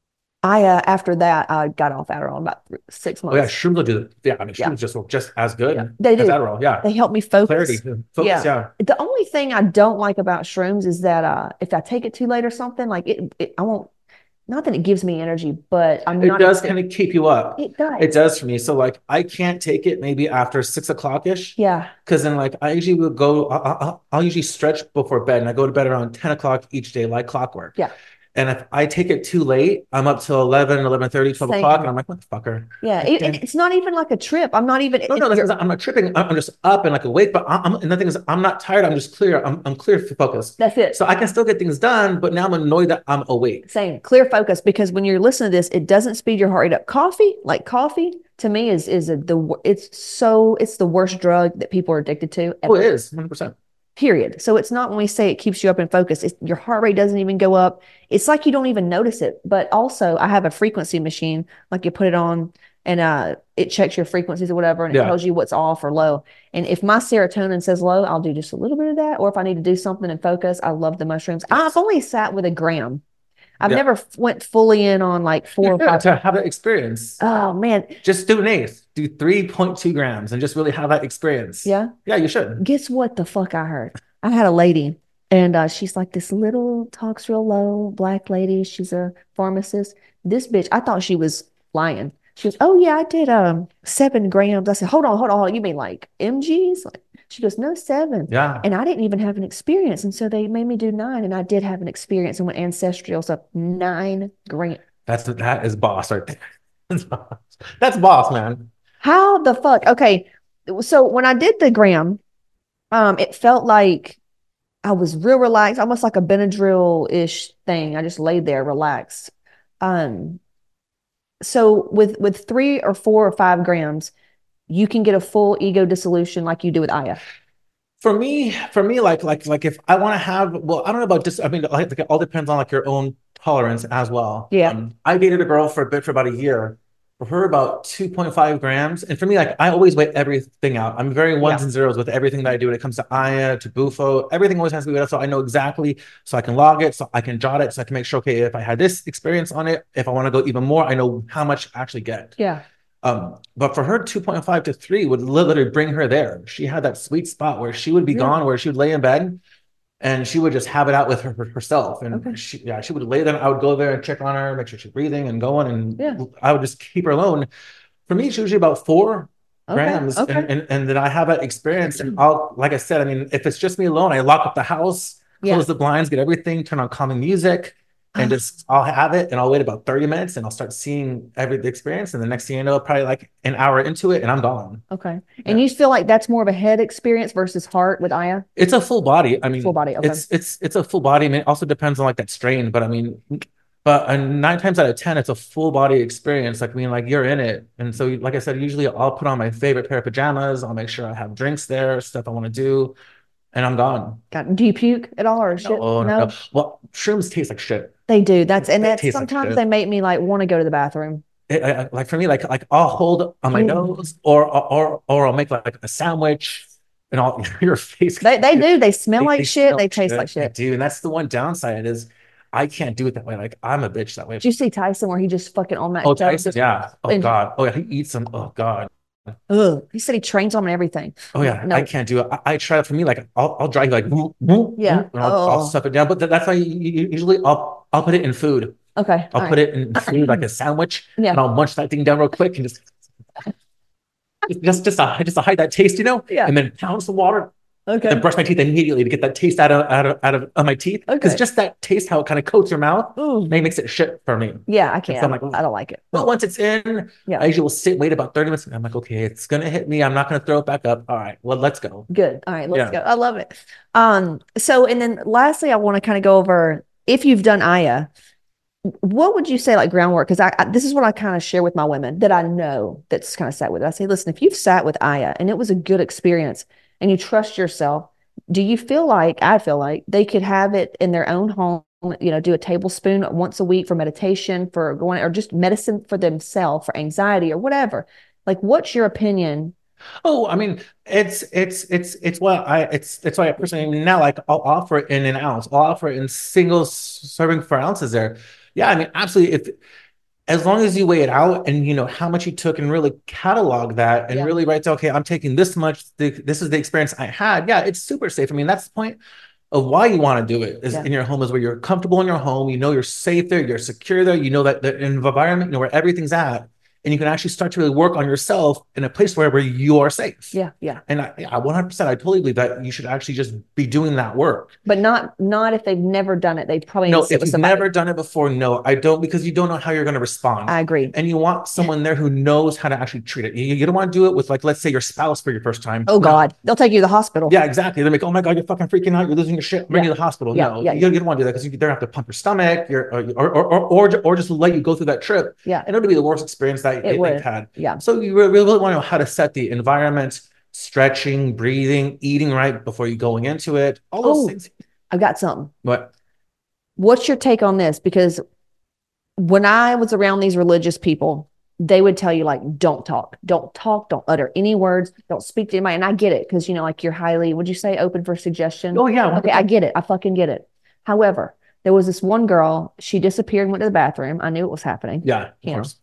I uh, after that I got off Adderall in about th- six Oh yeah, months. shrooms will do it. Yeah, I mean Yeah, shrooms just work just as yeah, good they as do. Adderall. Yeah. They help me Clarity, focus. focus, Yeah. yeah. The only thing I don't like about shrooms is that uh, if I take it too late or something, like it, it I won't. Not that it gives me energy, but I'm It not does able to. kind of keep you up. It does. It does for me. So like I can't take it maybe after six o'clock ish. Yeah. Because then like I usually will go, I- I- I'll, I'll usually stretch before bed and I go to bed around ten o'clock each day, like clockwork. Yeah. And if I take it too late, I'm up till eleven, eleven thirty, twelve o'clock. And Same. I'm like, motherfucker. Yeah. I It, and can't. it's not even like a trip. I'm not even. No, It, no, that's, you're I'm not tripping. I'm, I'm just up and like awake, but I'm, and the thing is, I'm not tired. I'm just clear. I'm, I'm clear for focus. that's it. So I can still get things done, but now I'm annoyed that I'm awake. Same. Clear focus because when you're listening to this, it doesn't speed your heart rate up. Coffee, like coffee, to me is is a, the it's so it's the worst drug that people are addicted to Oh, it ever. is one hundred percent. Period. So it's not when we say it keeps you up in focus. It's, your heart rate doesn't even go up. It's like you don't even notice it. But also, I have a frequency machine. Like you put it on, and uh, it checks your frequencies or whatever, and it Yeah. tells you what's off or low. And if my serotonin says low, I'll do just a little bit of that. Or if I need to do something and focus, I love the mushrooms. I've only sat with a gram. I've Yeah. never f- went fully in on like four or Yeah, five. to have that experience. Oh man, Just do an eighth, do three point two grams and just really have that experience. yeah. Yeah, you should. Guess what the fuck I heard? I had a lady, and uh, she's like this little, talks real low, black lady. She's a pharmacist. This bitch, I thought she was lying. She goes, "Oh yeah, I did um seven grams." I said, "Hold on, hold on, hold on. You mean like M Gs?" Like, she goes, "No, seven." Yeah. And I didn't even have an experience, and so they made me do nine, and I did have an experience and went ancestral, so nine grams. That's that is boss right there. That's boss. That's boss, man. How the fuck? Okay, so when I did the gram, um, it felt like I was real relaxed, almost like a Benadryl-ish thing. I just laid there relaxed. Um, so with with three or four or five grams, you can get a full ego dissolution like you do with Aya. For me, for me, like, like, like, if I want to have, well, I don't know about this. I mean, like, it all depends on like your own tolerance as well. Yeah. Um, I dated a girl for a bit for about a year. For her, about two point five grams. And for me, like, I always weigh everything out. I'm very ones Yeah. and zeros with everything that I do when it comes to Aya, to Bufo. Everything always has to be weighed out. So I know exactly, so I can log it, so I can jot it, so I can make sure, okay, if I had this experience on it, if I want to go even more, I know how much I actually get. Yeah. Um, but for her, two point five to three would literally bring her there. She had that sweet spot where she would be Yeah. gone, where she would lay in bed and she would just have it out with her, her- herself. And Okay. she, yeah, she would lay there. I would go there and check on her, make sure she's breathing and going. And Yeah. I would just keep her alone. For me, it's usually about four Okay. grams. Okay. And, and, and then I have that experience. And I'll, like I said, I mean, if it's just me alone, I lock up the house, Yeah. close the blinds, get everything, turn on calming music. And just I'll have it and I'll wait about thirty minutes and I'll start seeing every the experience. And the next thing you know, probably like an hour into it and I'm gone. Okay. And you feel like that's more of a head experience versus heart with Aya? It's a full body. I mean, Full body, okay. it's it's it's a full body. I mean, it also depends on like that strain, but I mean, but uh, nine times out of ten, it's a full body experience. Like I mean, like you're in it. And so, like I said, usually I'll put on my favorite pair of pajamas. I'll make sure I have drinks there, stuff I want to do, and I'm gone. God, do you puke at all or shit? Oh no, No? no. Well, shrooms taste like shit. They do. That's and They that's taste like sometimes shit. they make me like want to go to the bathroom. It, I, like for me, like like I'll hold on my Mm. nose, or or or I'll make like a sandwich, and I'll your face. They they do. They smell They- like they shit. smell They taste good. like They shit. do, and that's the one downside is I can't do it that way. Like I'm a bitch that way. Did you see Tyson where he just fucking on that Oh, show? Tyson, yeah. Oh And- God. Oh yeah, he eats some. Oh God. Ugh. He said he trains on 'em and everything. Oh yeah, No. I can't do it. I, I try it for me. Like I'll I'll drive like woo, woo, Yeah. woo, and I'll, I'll Oh. stuff it down. But th- that's why you, you- usually I'll I'll put it in food. Okay. I'll all put right. it in food like a sandwich, Yeah. and I'll munch that thing down real quick and just just just to, just to hide that taste, you know. Yeah. And then pound some water Okay. and brush my teeth immediately to get that taste out of out of out of, of my teeth. Because Okay. just that taste, how it kind of coats your mouth, Ooh. may makes it shit for me. Yeah, I can't. So I'm I like, don't, I don't like it. But once it's in, Yeah. I usually will sit, wait about thirty minutes. And I'm like, okay, it's gonna hit me. I'm not gonna throw it back up. All right, well, let's go. Good. All right, let's Yeah. go. I love it. Um, so and then lastly, I want to kind of go over if you've done Aya, what would you say like groundwork? Because I, I this is what I kind of share with my women that I know that's kind of sat with. I say, listen, if you've sat with Aya and it was a good experience and you trust yourself, do you feel like I feel like they could have it in their own home, you know, do a tablespoon once a week for meditation, for going or just medicine for themselves, for anxiety or whatever? Like, what's your opinion? Oh, I mean, it's it's it's it's what I it's it's why I personally now like I'll offer it in an ounce. I'll offer it in single s- serving for ounces there. Yeah, I mean, absolutely. If as long as you weigh it out and you know how much you took and really catalog that and Yeah. really write down, okay, I'm taking this much. This is the experience I had. Yeah, it's super safe. I mean, that's the point of why you want to do it is Yeah. in your home is where you're comfortable in your home. You know, you're safe there. You're secure there. You know that the environment, you know, where everything's at. And you can actually start to really work on yourself in a place where, where you are safe. Yeah. Yeah. And I, I one hundred percent, I totally believe that you should actually just be doing that work. But not not if they've never done it. They probably need No, to sit if with you've somebody. never done it before, no, I don't, because you don't know how you're going to respond. I agree. And you want someone there who knows how to actually treat it. You, you don't want to do it with, like, let's say your spouse for your first time. Oh, No. God. They'll take you to the hospital. Yeah, exactly. They're like, oh my God, you're fucking freaking out. You're losing your shit. Bring Yeah. you to the hospital. Yeah, No, yeah, you, yeah. you don't want to do that because you, they're going to have to pump your stomach you're, or, or, or, or, or just let you go through that trip. Yeah. And it'll be the worst experience that It they- would. they've had. Yeah. So you really, really want to know how to set the environment, stretching, breathing, eating right before you going into it. All those Oh. things. I've got something. What? What's your take on this? Because when I was around these religious people, they would tell you, like, don't talk, don't talk, don't utter any words, don't speak to anybody. And I get it because, you know, like, you're highly, would you say, open for suggestion? Oh, yeah. Okay, I get it. I fucking get it. However, there was this one girl, she disappeared and went to the bathroom. I knew it was happening. Yeah, of You know. course.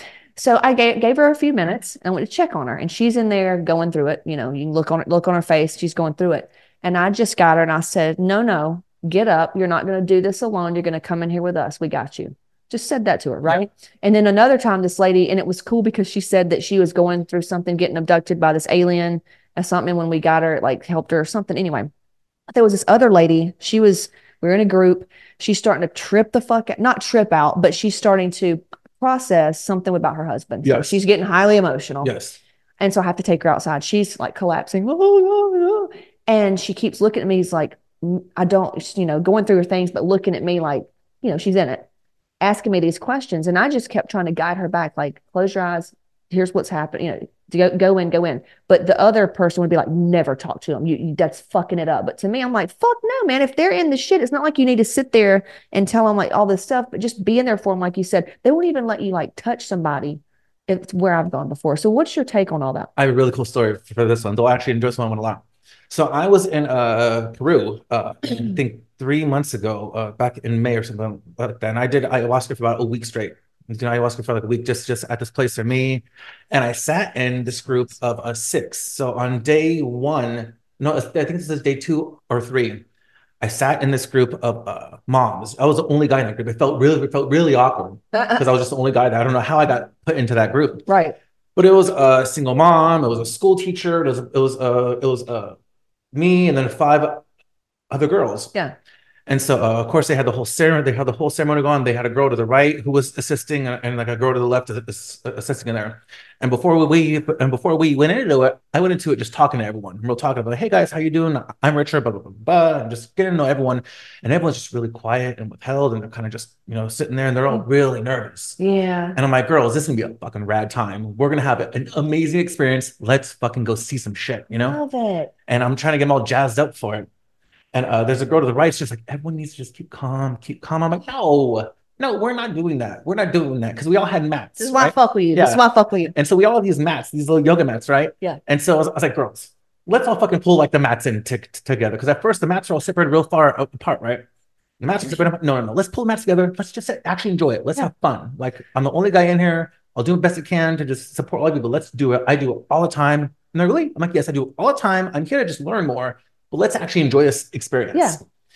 So I gave, gave her a few minutes and went to check on her. And she's in there going through it. You know, you can look on look on her face. She's going through it. And I just got her and I said, no, no, get up. You're not going to do this alone. You're going to come in here with us. We got you. Just said that to her, right? Yeah. And then another time, this lady, and it was cool because she said that she was going through something, getting abducted by this alien or something. When we got her, like, helped her or something. Anyway, there was this other lady. She was, we were in a group. She's starting to trip the fuck out, not trip out, but she's starting to process something about her husband. Yes. So she's getting highly emotional. Yes. And so I have to take her outside. She's like collapsing. Oh, oh, oh. And she keeps looking at me. He's like, I don't, you know, going through her things, but looking at me like, you know, she's in it, asking me these questions. And I just kept trying to guide her back, like, close your eyes. Here's what's happening. You know, go, go in, go in. But the other person would be like, never talk to them. You, you, that's fucking it up. But to me, I'm like, fuck no, man. If they're in the shit, it's not like you need to sit there and tell them like all this stuff, but just be in there for them. Like you said, they won't even let you like touch somebody. It's where I've gone before. So what's your take on all that? I have a really cool story for this one. Though I actually enjoy this one a lot. So I was in uh, Peru, uh, I think three months ago, uh, back in May or something like that. And I did ayahuasca for about a week straight. I did ayahuasca for like a week, just, just at this place for me. And I sat in this group of uh, six. So on day one, no, I think this is day two or three. I sat in this group of uh, moms. I was the only guy in that group. It felt really, it felt really awkward because I was just the only guy there. I don't know how I got put into that group. Right. But it was a single mom. It was a school teacher. It was, it was, uh, it was uh, me and then five other girls. Yeah. And so, uh, of course, they had the whole ceremony. They had the whole ceremony going. They had a girl to the right who was assisting, and, and like a girl to the left assisting in there. And before we and before we went into it, I went into it just talking to everyone. And we're talking about, hey guys, how you doing? I'm Richard. Blah blah blah blah. And just getting to know everyone. And everyone's just really quiet and withheld, and they're kind of just, you know, sitting there, and they're all really nervous. Yeah. And I'm like, girls, this is gonna be a fucking rad time. We're gonna have an amazing experience. Let's fucking go see some shit, you know? Love it. And I'm trying to get them all jazzed up for it. And uh, there's a girl to the right. It's just like, everyone needs to just keep calm, keep calm. I'm like, no, no, we're not doing that. We're not doing that because we all had mats. This is why right? I fuck with you. Yeah. This is why I fuck with you. And so we all have these mats, these little yoga mats, right? Yeah. And so I was, I was like, girls, let's all fucking pull like the mats in t- t- together. Because at first the mats are all separated real far apart, right? The mats are separated. No, no, no. Let's pull the mats together. Let's just actually enjoy it. Let's Yeah. have fun. Like, I'm the only guy in here. I'll do the best I can to just support all people. Let's do it. I do it all the time. And they're really, I'm like, yes, I do it all the time. I'm here to just learn more. But let's actually enjoy this experience. Yeah.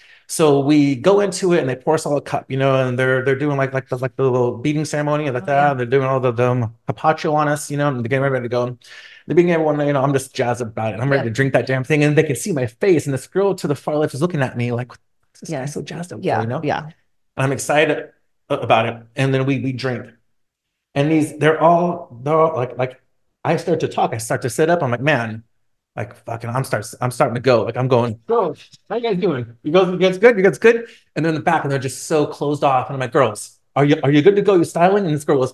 So we go into it and they pour us all a cup, you know, and they're they're doing like like the like the little beating ceremony and like Oh, that. yeah. They're doing all the, the capacho on us, you know, and they're getting ready to go. They're beating everyone, you know, I'm just jazzed about it. I'm ready Yeah. to drink that damn thing. And they can see my face. And this girl to the far left is looking at me like, what's this Yeah. guy so jazzed up Yeah. for, you know? Yeah. And I'm excited about it. And then we we drink. And these, they're all, they're all like, like I start to talk. I start to sit up. I'm like, man, like fucking, I'm start, I'm starting to go. Like I'm going, girls, how you guys doing? You guys, you guys good? You guys good? And then in the back, and they're just so closed off. And I'm like, girls, are you, are you good to go? You styling? And this girl goes,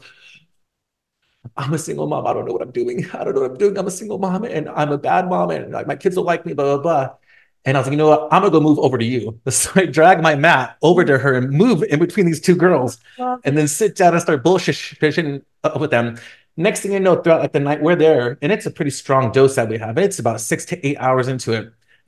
I'm a single mom. I don't know what I'm doing. I don't know what I'm doing. I'm a single mom, and I'm a bad mom, and like my kids don't like me. Blah blah blah. And I was like, you know what? I'm gonna go move over to you. So I drag my mat over to her and move in between these two girls, and then sit down and start bullshitting with them. Next thing you know, throughout like the night, we're there, and it's a pretty strong dose that we have. It's about six to eight hours into it. And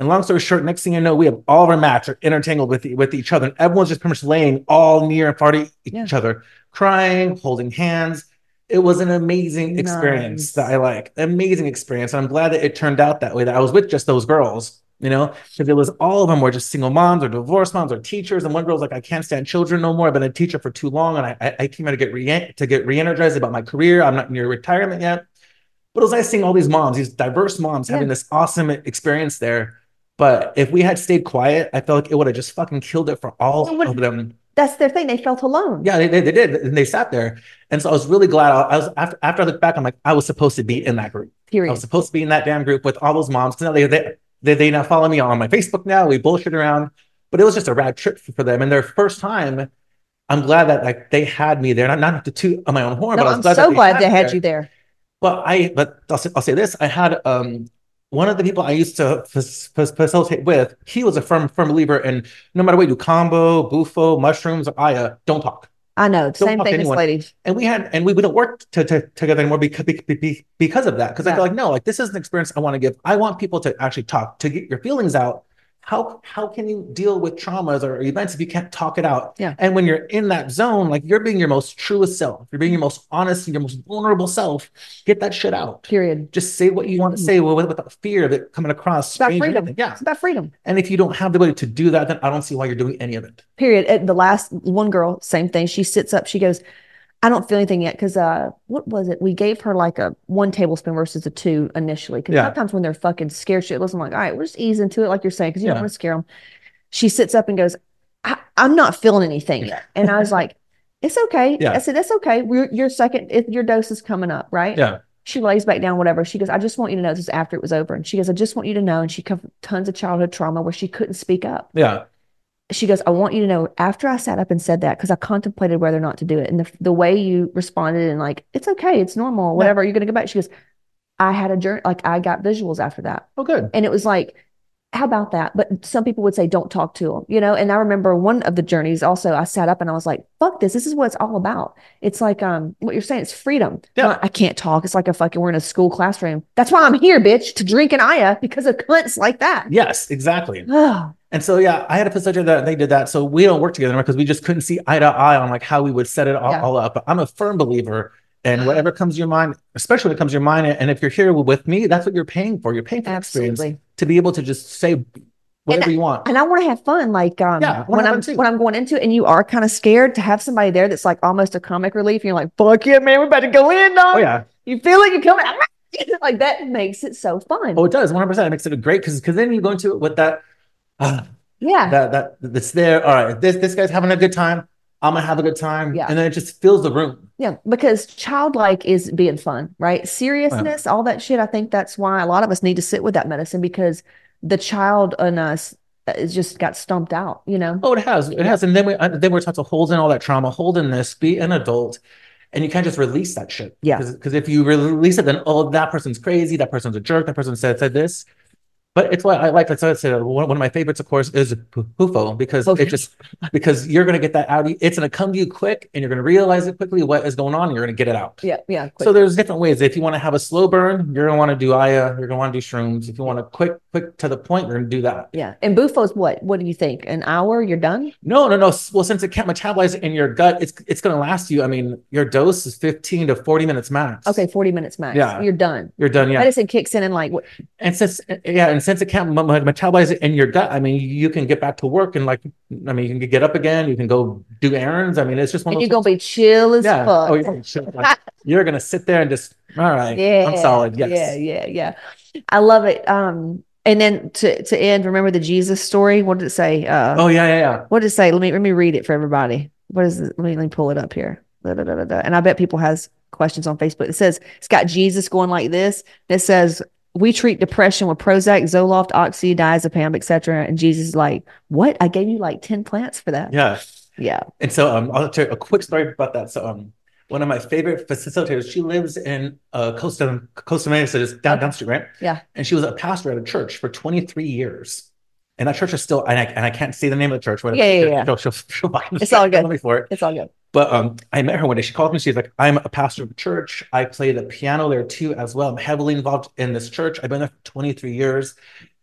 And long story short, next thing you know, we have all of our mats are intertangled with with each other. And everyone's just pretty much laying all near and far to each Yeah. other, crying, holding hands. It was an amazing experience Nice. that I like. Amazing experience. And I'm glad that it turned out that way, that I was with just those girls, you know, because it was all of them were just single moms or divorced moms or teachers. And one girl's like, I can't stand children no more. I've been a teacher for too long. And I, I came here to get re to get re-energized about my career. I'm not near retirement yet. But it was nice seeing all these moms, these diverse moms having Yeah. this awesome experience there. But if we had stayed quiet, I felt like it would have just fucking killed it for all It would- of them. That's their thing. They felt alone. Yeah, they, they, they did. And they sat there. And so I was really glad. I, I was after, after I looked back, I'm like, I was supposed to be in that group. Period. I was supposed to be in that damn group with all those moms. Because now they, they, they, they now follow me on my Facebook now. We bullshit around. But it was just a rad trip for them. And their first time, I'm glad that like they had me there. Not, not to toot on my own horn, No, but I was I'm glad so that they glad had they me had there. you there. But I, but I'll say, I'll say this: I had um one of the people I used to facilitate with. He was a firm firm believer in no matter what you do, combo, bufo, mushrooms, or aya, don't talk. I know. Don't Same talk to thing as anyone. ladies. And we had, and we, we don't work to, to, together anymore because because of that. Because I Yeah. feel like no, like this is an experience I want to give. I want people to actually talk, to get your feelings out. How how can you deal with traumas or events if you can't talk it out? Yeah. And when you're in that zone, like you're being your most truest self, you're being your most honest, your most vulnerable self. Get that shit out. Period. Just say what you want to say without fear of it coming across. It's about strange or freedom. anything. Yeah. It's about freedom. And if you don't have the ability to do that, then I don't see why you're doing any of it. Period. At the last one girl, same thing. She sits up. She goes, I don't feel anything yet because uh, what was it? We gave her like a one tablespoon versus a two initially. Because Yeah. sometimes when they're fucking scared shitless, I'm like, all right, we'll just ease into it, like you're saying, because you Yeah. don't want to scare them. She sits up and goes, I, I'm not feeling anything yet. And I was like, it's okay. Yeah. I said, that's okay. We're, your second, if your dose is coming up, right? Yeah. She lays back down, whatever. She goes, I just want you to know, this is after it was over. And she goes, I just want you to know. And she covered tons of childhood trauma where she couldn't speak up. Yeah. She goes, I want you to know, after I sat up and said that, because I contemplated whether or not to do it. And the, the way you responded and like, it's okay, it's normal, whatever, you're going to go back. She goes, I had a journey, like I got visuals after that. Oh, good. And it was like, how about that? But some people would say, don't talk to them, you know? And I remember one of the journeys also, I sat up and I was like, fuck this. This is what it's all about. It's like, um, what you're saying, it's freedom. Yeah. Not, I can't talk. It's like a fucking, we're in a school classroom. That's why I'm here, bitch, to drink an Aya because of cunts like that. Yes, exactly. Oh, And so, yeah, I had a facilitator that they did that. So we don't work together because we just couldn't see eye to eye on like how we would set it all, Yeah. all up. But I'm a firm believer in whatever comes to your mind, especially when it comes to your mind. And if you're here with me, that's what you're paying for. You're paying for experience absolutely. to be able to just say whatever you want. And I want to have fun. Like, um, Yeah, I wanna when have I'm, fun too. when I'm going into it and you are kind of scared, to have somebody there that's like almost a comic relief. And you're like, fuck yeah, man, we're about to go in, dog. Oh, yeah. You feel it, you're coming out. Like that makes it so fun. Oh, it does. one hundred percent. It makes it great because because then you go into it with that, uh, yeah. that, that, that's there. All right, this, this guy's having a good time. I'm going to have a good time. Yeah. And then it just fills the room. Yeah. Because childlike is being fun, right? Seriousness, all that shit. I think that's why a lot of us need to sit with that medicine because the child in us is just got stumped out, you know? Oh, it has. It Yeah. has. And then we uh, then we're taught to hold in all that trauma, hold in this, be an adult, and you can't just release that shit. Yeah. Because if you release it, then oh, that person's crazy, that person's a jerk, that person said said this. But it's why I like, like I said, one, one of my favorites, of course, is Pufo because Okay. it just because you're going to get that out. It's going to come to you quick, and you're going to realize it quickly what is going on. And you're going to get it out. Yeah. Yeah. Quick. So there's different ways. If you want to have a slow burn, you're going to want to do Aya. You're going to want to do shrooms. If you want to quick, quick to the point, you're going to do that. yeah. And Bufo's what? What do you think? An hour? You're done? No, no, no. Well, since it can't metabolize in your gut, it's it's going to last you. I mean, your dose is fifteen to forty minutes max. Okay. forty minutes max. Yeah. You're done. You're done. Yeah. Medicine kicks in and like, what? And since yeah, and since it can't m- m- metabolize it in your gut, I mean, you can get back to work and like, I mean, you can get up again. You can go do errands. I mean, it's just one And of you're those. going to be chill as Yeah. fuck. Oh, yeah. Sure. Like, you're going to sit there and just, all right, Yeah. I'm solid. Yes. Yeah. Yeah. Yeah. I love it. Um, and then to, to end, remember the Jesus story? What did it say? Uh, Oh, yeah, yeah, yeah. What did it say? Let me let me read it for everybody. What is it? Let me, let me pull it up here. Da, da, da, da, da. And I bet people has questions on Facebook. It says it's got Jesus going like this. It says we treat depression with Prozac, Zoloft, Oxy, diazepam, et cetera. And Jesus is like, what? I gave you like ten plants for that. Yeah. Yeah. And so um, I'll tell you a quick story about that. So um, one of my favorite facilitators, she lives in uh, Costa Costa Mesa, so just down, Okay. down the street, right? Yeah. And she was a pastor at a church for twenty-three years. And that church is still, and I, and I can't say the name of the church. Whatever. Yeah, yeah, yeah. She'll, she'll, she'll, she'll It's all good. me for it. It's all good. But um, I met her one day. She called me. She's like, I'm a pastor of a church. I play the piano there too as well. I'm heavily involved in this church. I've been there for twenty-three years.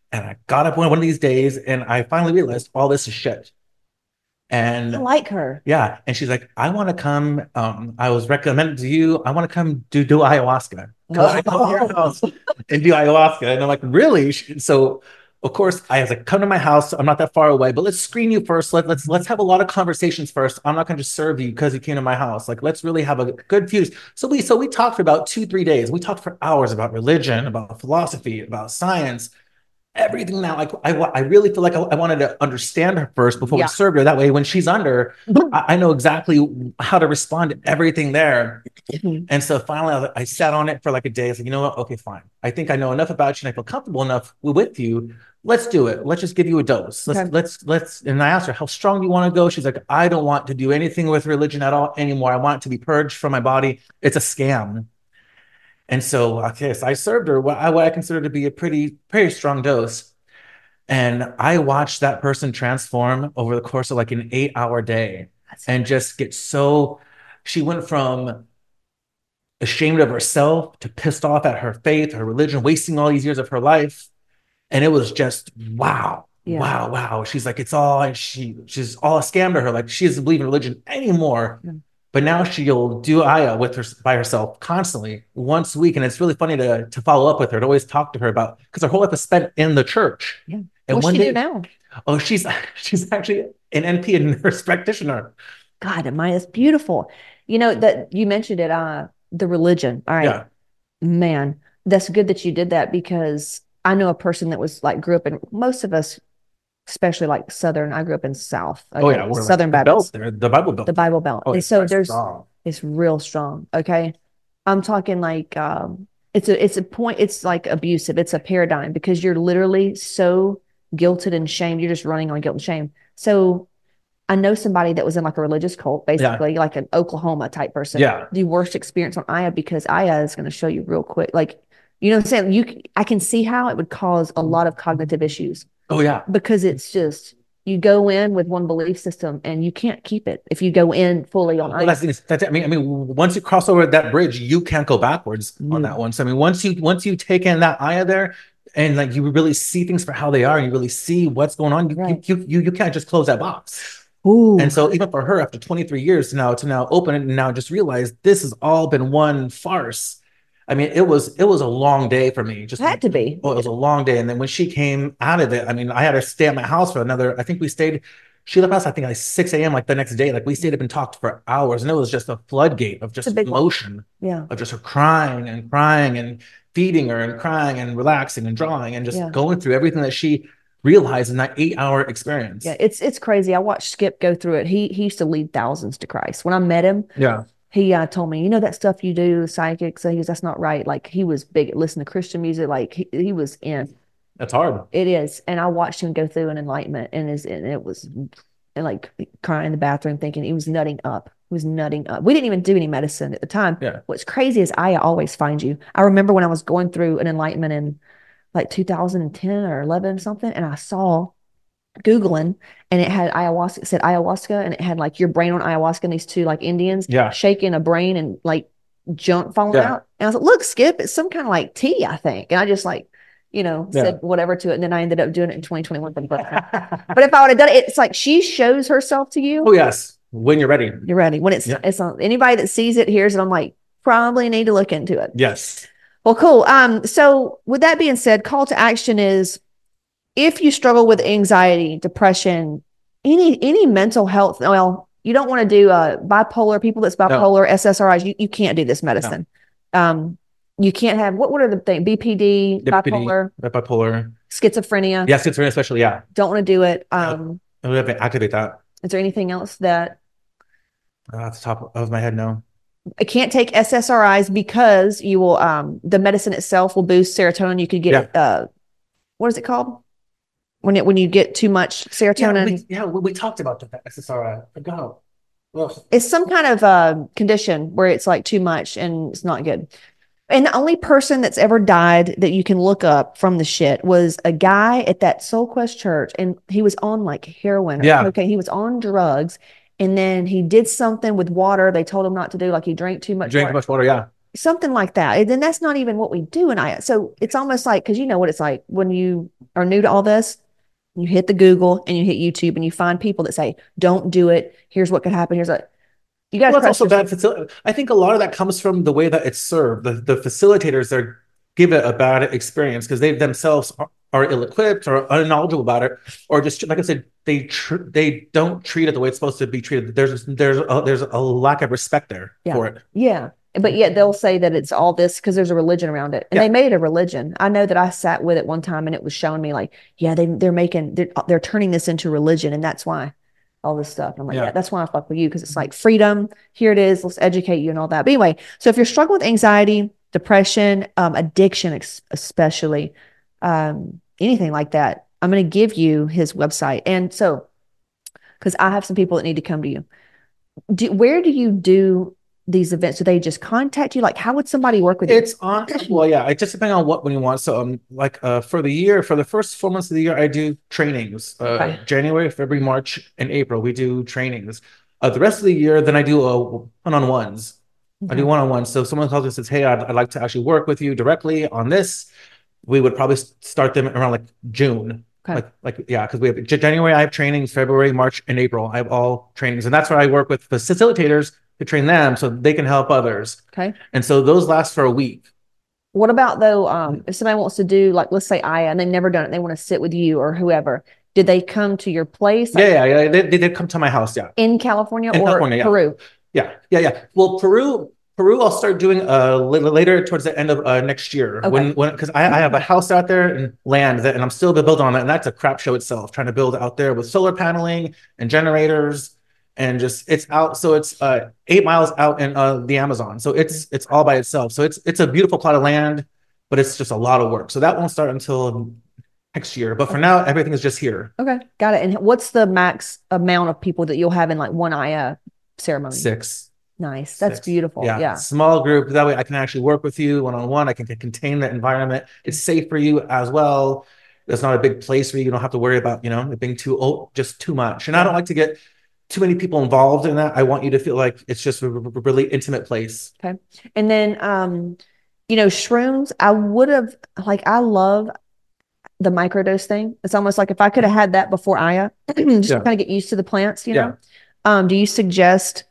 And I got up one, one of these days and I finally realized all this is shit. I And like her. yeah, and she's like, I want to come. Um, I was recommended to you. I want to come do do ayahuasca. Come to come to your house and do ayahuasca. And I'm like, really? She- So, of course, I was like, come to my house. I'm not that far away, but let's screen you first. Let, let's let's have a lot of conversations first. I'm not going to just serve you because you came to my house. Like, let's really have a good few. So we so we talked for about two three days. We talked for hours about religion, about philosophy, about science, everything. Now like I, I really feel like I, I wanted to understand her first before we Yeah. served her. That way when she's under, I, I know exactly how to respond to everything there. And so finally I, I sat on it for like a day. I said, you know what, okay, fine, I think I know enough about you and I feel comfortable enough with you. Let's do it. Let's just give you a dose. Let's Okay. let's let's and I asked her, how strong do you want to go? She's like, I don't want to do anything with religion at all anymore. I want it to be purged from my body. It's a scam. And so, okay, so I served her what I, what I consider to be a pretty, pretty strong dose. And I watched that person transform over the course of like an eight hour day That's and just get so, she went from ashamed of herself to pissed off at her faith, her religion, wasting all these years of her life. And it was just, wow, Yeah. wow, wow. She's like, it's all, and she, she's all a scam to her. Like she doesn't believe in religion anymore. Yeah. But now she'll do Aya with her by herself constantly once a week. And it's really funny to, to follow up with her, to always talk to her about, because her whole life is spent in the church. Yeah. And What's one she day, do now? oh, she's she's actually an N P and nurse practitioner. God, Amaya, it's beautiful. You know that you mentioned it, uh, the religion. All right, Yeah. man, that's good that you did that because I know a person that was like grew up in most of us, especially like Southern. I grew up in South. Oh Okay, yeah, we're like Southern the belt Baptist, there, the Bible belt. the Bible Belt, Oh, and it's so quite there's strong. it's real strong. Okay, I'm talking like um, it's a it's a point. It's like abusive. It's a paradigm because you're literally so guilted and shamed. You're just running on guilt and shame. So I know somebody that was in like a religious cult, Yeah. basically like an Oklahoma type person. Yeah. The worst experience on Aya because Aya is going to show you real quick. Like, you know what I'm saying? You, I can see how it would cause a lot of cognitive issues Oh yeah. because it's just, you go in with one belief system and you can't keep it if you go in fully on Well, Aya. that's, the thing. that's I mean, I mean, once you cross over that bridge, you can't go backwards on No. that one. So I mean, once you once you take in that Aya there, and like you really see things for how they are, and you really see what's going on, you Right. you, you you can't just close that box. Ooh. And so even for her, after twenty-three years now to now open it and now just realize this has all been one farce. I mean, it was it was a long day for me. Just It had to be. Oh, it was a long day. And then when she came out of it, I mean, I had to stay at my house for another, I think we stayed, she left us, I think like six a m like the next day. Like we stayed up and talked for hours. And it was just a floodgate of just It's a big one. emotion, Yeah. of just her crying and crying and feeding her and crying and relaxing and drawing and just Yeah. going through everything that she realized in that eight hour experience. Yeah. It's, it's crazy. I watched Skip go through it. He, he used to lead thousands to Christ. When I met him, Yeah. he uh, told me, you know, that stuff you do, psychics. He goes, that's not right. Like he was big at listening to Christian music. Like he, he was in. That's hard. It is. And I watched him go through an enlightenment and is and it was and like crying in the bathroom thinking he was nutting up. He was nutting up. We didn't even do any medicine at the time. Yeah. What's crazy is I always find you. I remember when I was going through an enlightenment in like two thousand ten or eleven or something, and I saw Googling and it had ayahuasca, it said ayahuasca, and it had like your brain on ayahuasca and these two like Indians Yeah. shaking a brain and like junk falling Yeah. out. And I was like, look, Skip, it's some kind of like tea, I think. And I just like, you know, Yeah. said whatever to it. And then I ended up doing it in twenty twenty-one for the first time. But if I would have done it, it's like she shows herself to you. Oh yes. When you're ready. You're ready. When it's Yeah. it's on anybody that sees it, hears it, I'm like, probably need to look into it. Yes. Well, cool. Um, so with that being said, call to action is if you struggle with anxiety, depression, any any mental health, well, you don't want to do uh bipolar, people that's bipolar, S S R Is, you, you can't do this medicine. Um, you can't have what what are the things? B P D, B P D, bipolar, bipolar. schizophrenia. Yeah, schizophrenia especially, yeah. Don't want to do it. Um, We have to activate that. is there anything else that Uh, off the top of my head, no. I can't take S S R Is because you will um the medicine itself will boost serotonin. You could get uh what is it called? When it when you get too much Yeah, serotonin. we, yeah, we, we talked about that S S R I. I forgot. Ugh. It's some kind of uh, condition where it's like too much and it's not good. And the only person that's ever died that you can look up from the shit was a guy at that Soul Quest church, and he was on like heroin. Or Yeah. Okay, he was on drugs, and then he did something with water. They told him not to do, like he drank too much Drink too water. much water, yeah. something like that. And then that's not even what we do in I A. So it's almost like, because you know what it's like when you are new to all this, you hit the Google and you hit YouTube and you find people that say, don't do it. Here's what could happen. Here's a, you guys. Well, it's also bad facility. I think a lot of that comes from the way that it's served. The, the facilitators are give it a bad experience because they themselves are, are ill-equipped or unknowledgeable about it, or just like I said, they tr- they don't treat it the way it's supposed to be treated. There's there's a, there's a lack of respect there yeah. for it. Yeah. But yet they'll say that it's all this because there's a religion around it, and yeah. they made it a religion. I know that I sat with it one time, and it was showing me like, yeah, they they're making they're, they're turning this into religion, and that's why all this stuff. And I'm like, yeah. yeah, that's why I fuck with you, because it's like freedom. Here it is. Let's educate you and all that. But anyway, so if you're struggling with anxiety, depression, um, addiction, especially um, anything like that, I'm going to give you his website. And so, because I have some people that need to come to you. Do, where do you do these events? Do they just contact you? Like, how would somebody work with you? It's on, well, yeah, it just depends on what when you want. So, um, like, uh, for the year, for the first four months of the year, I do trainings. Uh, okay. January, February, March, and April, we do trainings. Uh, the rest of the year, then I do uh, one-on-ones. Okay. I do one-on-ones. So, if someone calls and says, "Hey, I'd, I'd like to actually work with you directly on this," we would probably start them around like June. Okay. Like, like, yeah, because we have January, I have trainings, February, March, and April. I have all trainings, and that's where I work with facilitators to train them so they can help others. Okay. And so those last for a week. What about though, um, if somebody wants to do, like, let's say I A, and they've never done it, they want to sit with you or whoever, did they come to your place? Like, yeah, yeah, yeah. They, they did come to my house, yeah. In California in or California, yeah. Peru? Yeah, yeah, yeah. Well, Peru, Peru, I'll start doing uh later towards the end of uh, next year. Okay. When, when, because I, I have a house out there and land that, and I'm still building on that, and that's a crap show itself. Trying to build out there with solar paneling and generators. And just it's out, so it's uh, eight miles out in uh, the Amazon. So it's it's all by itself. So it's it's a beautiful plot of land, but it's just a lot of work. So that won't start until next year. But for okay. now, everything is just here. Okay, got it. And what's the max amount of people that you'll have in like one I A ceremony? Six. Nice. That's Six. Beautiful. Yeah. yeah. Small group. That way I can actually work with you one on one. I can contain the environment. It's safe for you as well. It's not a big place where you don't have to worry about, you know, it being too old, just too much. And yeah. I don't like to get too many people involved in that. I want you to feel like it's just a really intimate place. Okay. And then, um, you know, shrooms, I would have, like, I love the microdose thing. It's almost like if I could have had that before I A, just yeah. to kind of get used to the plants, you know? Yeah. Um, do you suggest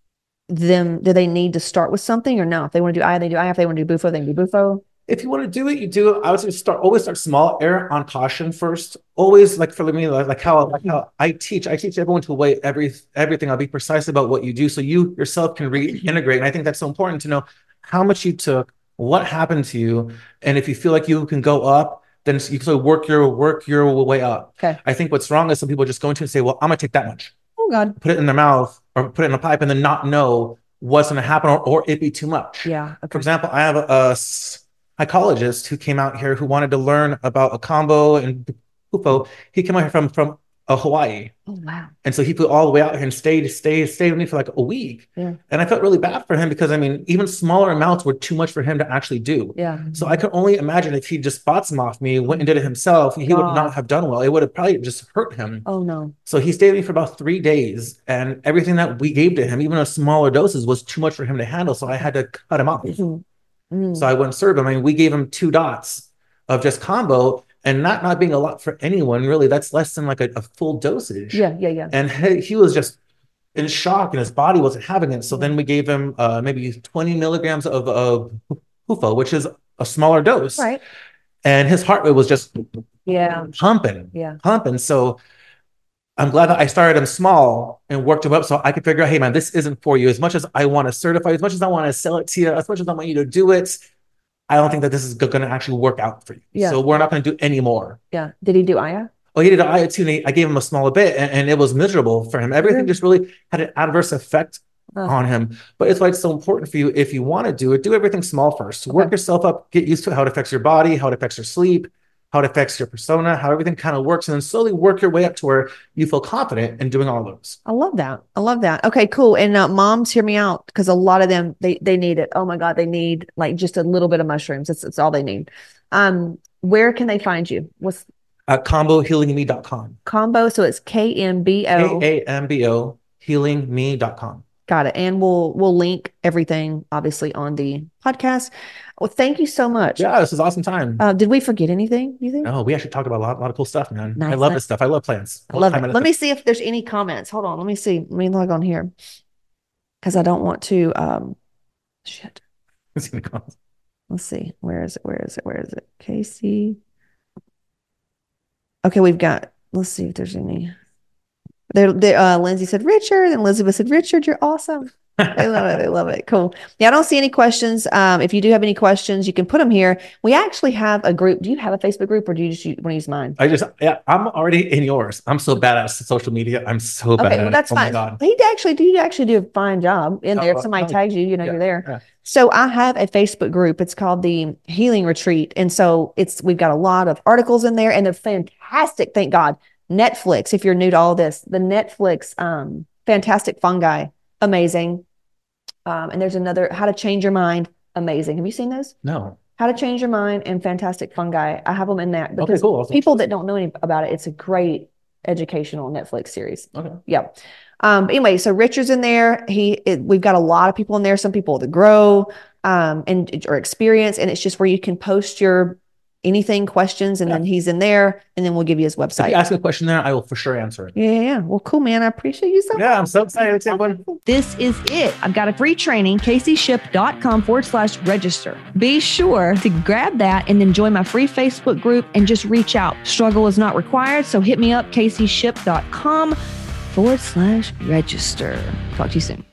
them, do they need to start with something or no? If they want to do I A, they do I A. If they want to do Bufo, they can do Bufo. If you want to do it, you do it. I would say start always start small, err on caution first. Always like for me, like, like how like how I teach. I teach everyone to weigh every everything. I'll be precise about what you do, so you yourself can reintegrate. And I think that's so important to know how much you took, what happened to you, and if you feel like you can go up, then you can work your work your way up. Okay. I think what's wrong is some people just go into and say, "Well, I'm gonna take that much." Oh God. Put it in their mouth or put it in a pipe, and then not know what's going to happen, or, or it be too much. Yeah. Okay. For example, I have a. a psychologist who came out here who wanted to learn about a combo and Bufo. He came out here from from uh, Hawaii. Oh wow! And so he flew all the way out here and stayed stayed stayed with me for like a week. Yeah. And I felt really bad for him because I mean, even smaller amounts were too much for him to actually do. Yeah. So I could only imagine if he just bought some off me, went and did it himself, he God. would not have done well. It would have probably just hurt him. Oh no! So he stayed with me for about three days, and everything that we gave to him, even in smaller doses, was too much for him to handle. So I had to cut him off. Mm-hmm. Mm. So I wouldn't serve him. I mean, we gave him two dots of just combo, and not not being a lot for anyone really. That's less than like a, a full dosage. Yeah, yeah, yeah. And he, he was just in shock, and his body wasn't having it. So then we gave him uh, maybe twenty milligrams of of Bufo, which is a smaller dose. Right. And his heart rate was just yeah pumping, yeah, pumping. So I'm glad that I started him small and worked him up so I could figure out, hey, man, this isn't for you. As much as I want to certify, as much as I want to sell it to you, as much as I want you to do it, I don't think that this is going to actually work out for you. Yeah. So we're not going to do any more. Yeah. Did he do I A? Oh, he did I A too. And he, I gave him a smaller bit, and, and it was miserable for him. Everything mm-hmm. just really had an adverse effect oh. on him. But it's why it's so important for you, if you want to do it, do everything small first. Okay. Work yourself up, get used to how it affects your body, how it affects your sleep, how it affects your persona, how everything kind of works, and then slowly work your way up to where you feel confident in doing all those. I love that. I love that. Okay, cool. And uh, moms, hear me out, because a lot of them, they they need it. Oh my God, they need like just a little bit of mushrooms. That's, that's all they need. Um, where can they find you? What's at combo healing me dot com. Combo, so it's K M B O. K A M B O healing me dot com. Got it. And we'll we'll link everything obviously on the podcast. Well, thank you so much. Yeah, this is awesome time. Uh, did we forget anything, you think? No, we actually talked about a lot, a lot of cool stuff, man. Nice. I love this stuff. I love plants. I love it. Let me see if there's any comments. Hold on. Let me see. Let me log on here. Because I don't want to um shit. Let's see. Where is it? Where is it? Where is it? Casey. Okay, we've got, let's see if there's any. They, they, uh, Lindsay said, Richard, and Elizabeth said, Richard, you're awesome. They love it. They love it. Cool. Yeah, I don't see any questions. Um, if you do have any questions, you can put them here. We actually have a group. Do you have a Facebook group, or do you just want to use mine? I just, yeah, I'm already in yours. I'm so bad at social media. I'm so bad okay, at well, that's it. fine. Oh my God. He actually do actually do a fine job in there. Oh, If somebody oh, tags you, you know, yeah, you're there. yeah. So I have a Facebook group. It's called the Healing Retreat. And so it's, we've got a lot of articles in there, and they're fantastic. Thank God. Netflix, if you're new to all this, the Netflix, um, Fantastic Fungi, amazing. Um, and there's another, How to Change Your Mind, amazing. Have you seen those? No. How to Change Your Mind and Fantastic Fungi. I have them in there because okay, cool. Awesome. People that don't know any about it, it's a great educational Netflix series. Okay. Yep. Um, anyway, so Richard's in there. He, it, we've got a lot of people in there. Some people that grow, um, and or experience, and it's just where you can post your anything, questions, and yeah. then he's in there, and then we'll give you his website. If you ask a question there, I will for sure answer it. Yeah, yeah, yeah. Well, cool, man. I appreciate you so much. Yeah, I'm so excited. This is it. I've got a free training, caseyship.com forward slash register. Be sure to grab that and then join my free Facebook group and just reach out. Struggle is not required, so hit me up, caseyship.com forward slash register. Talk to you soon.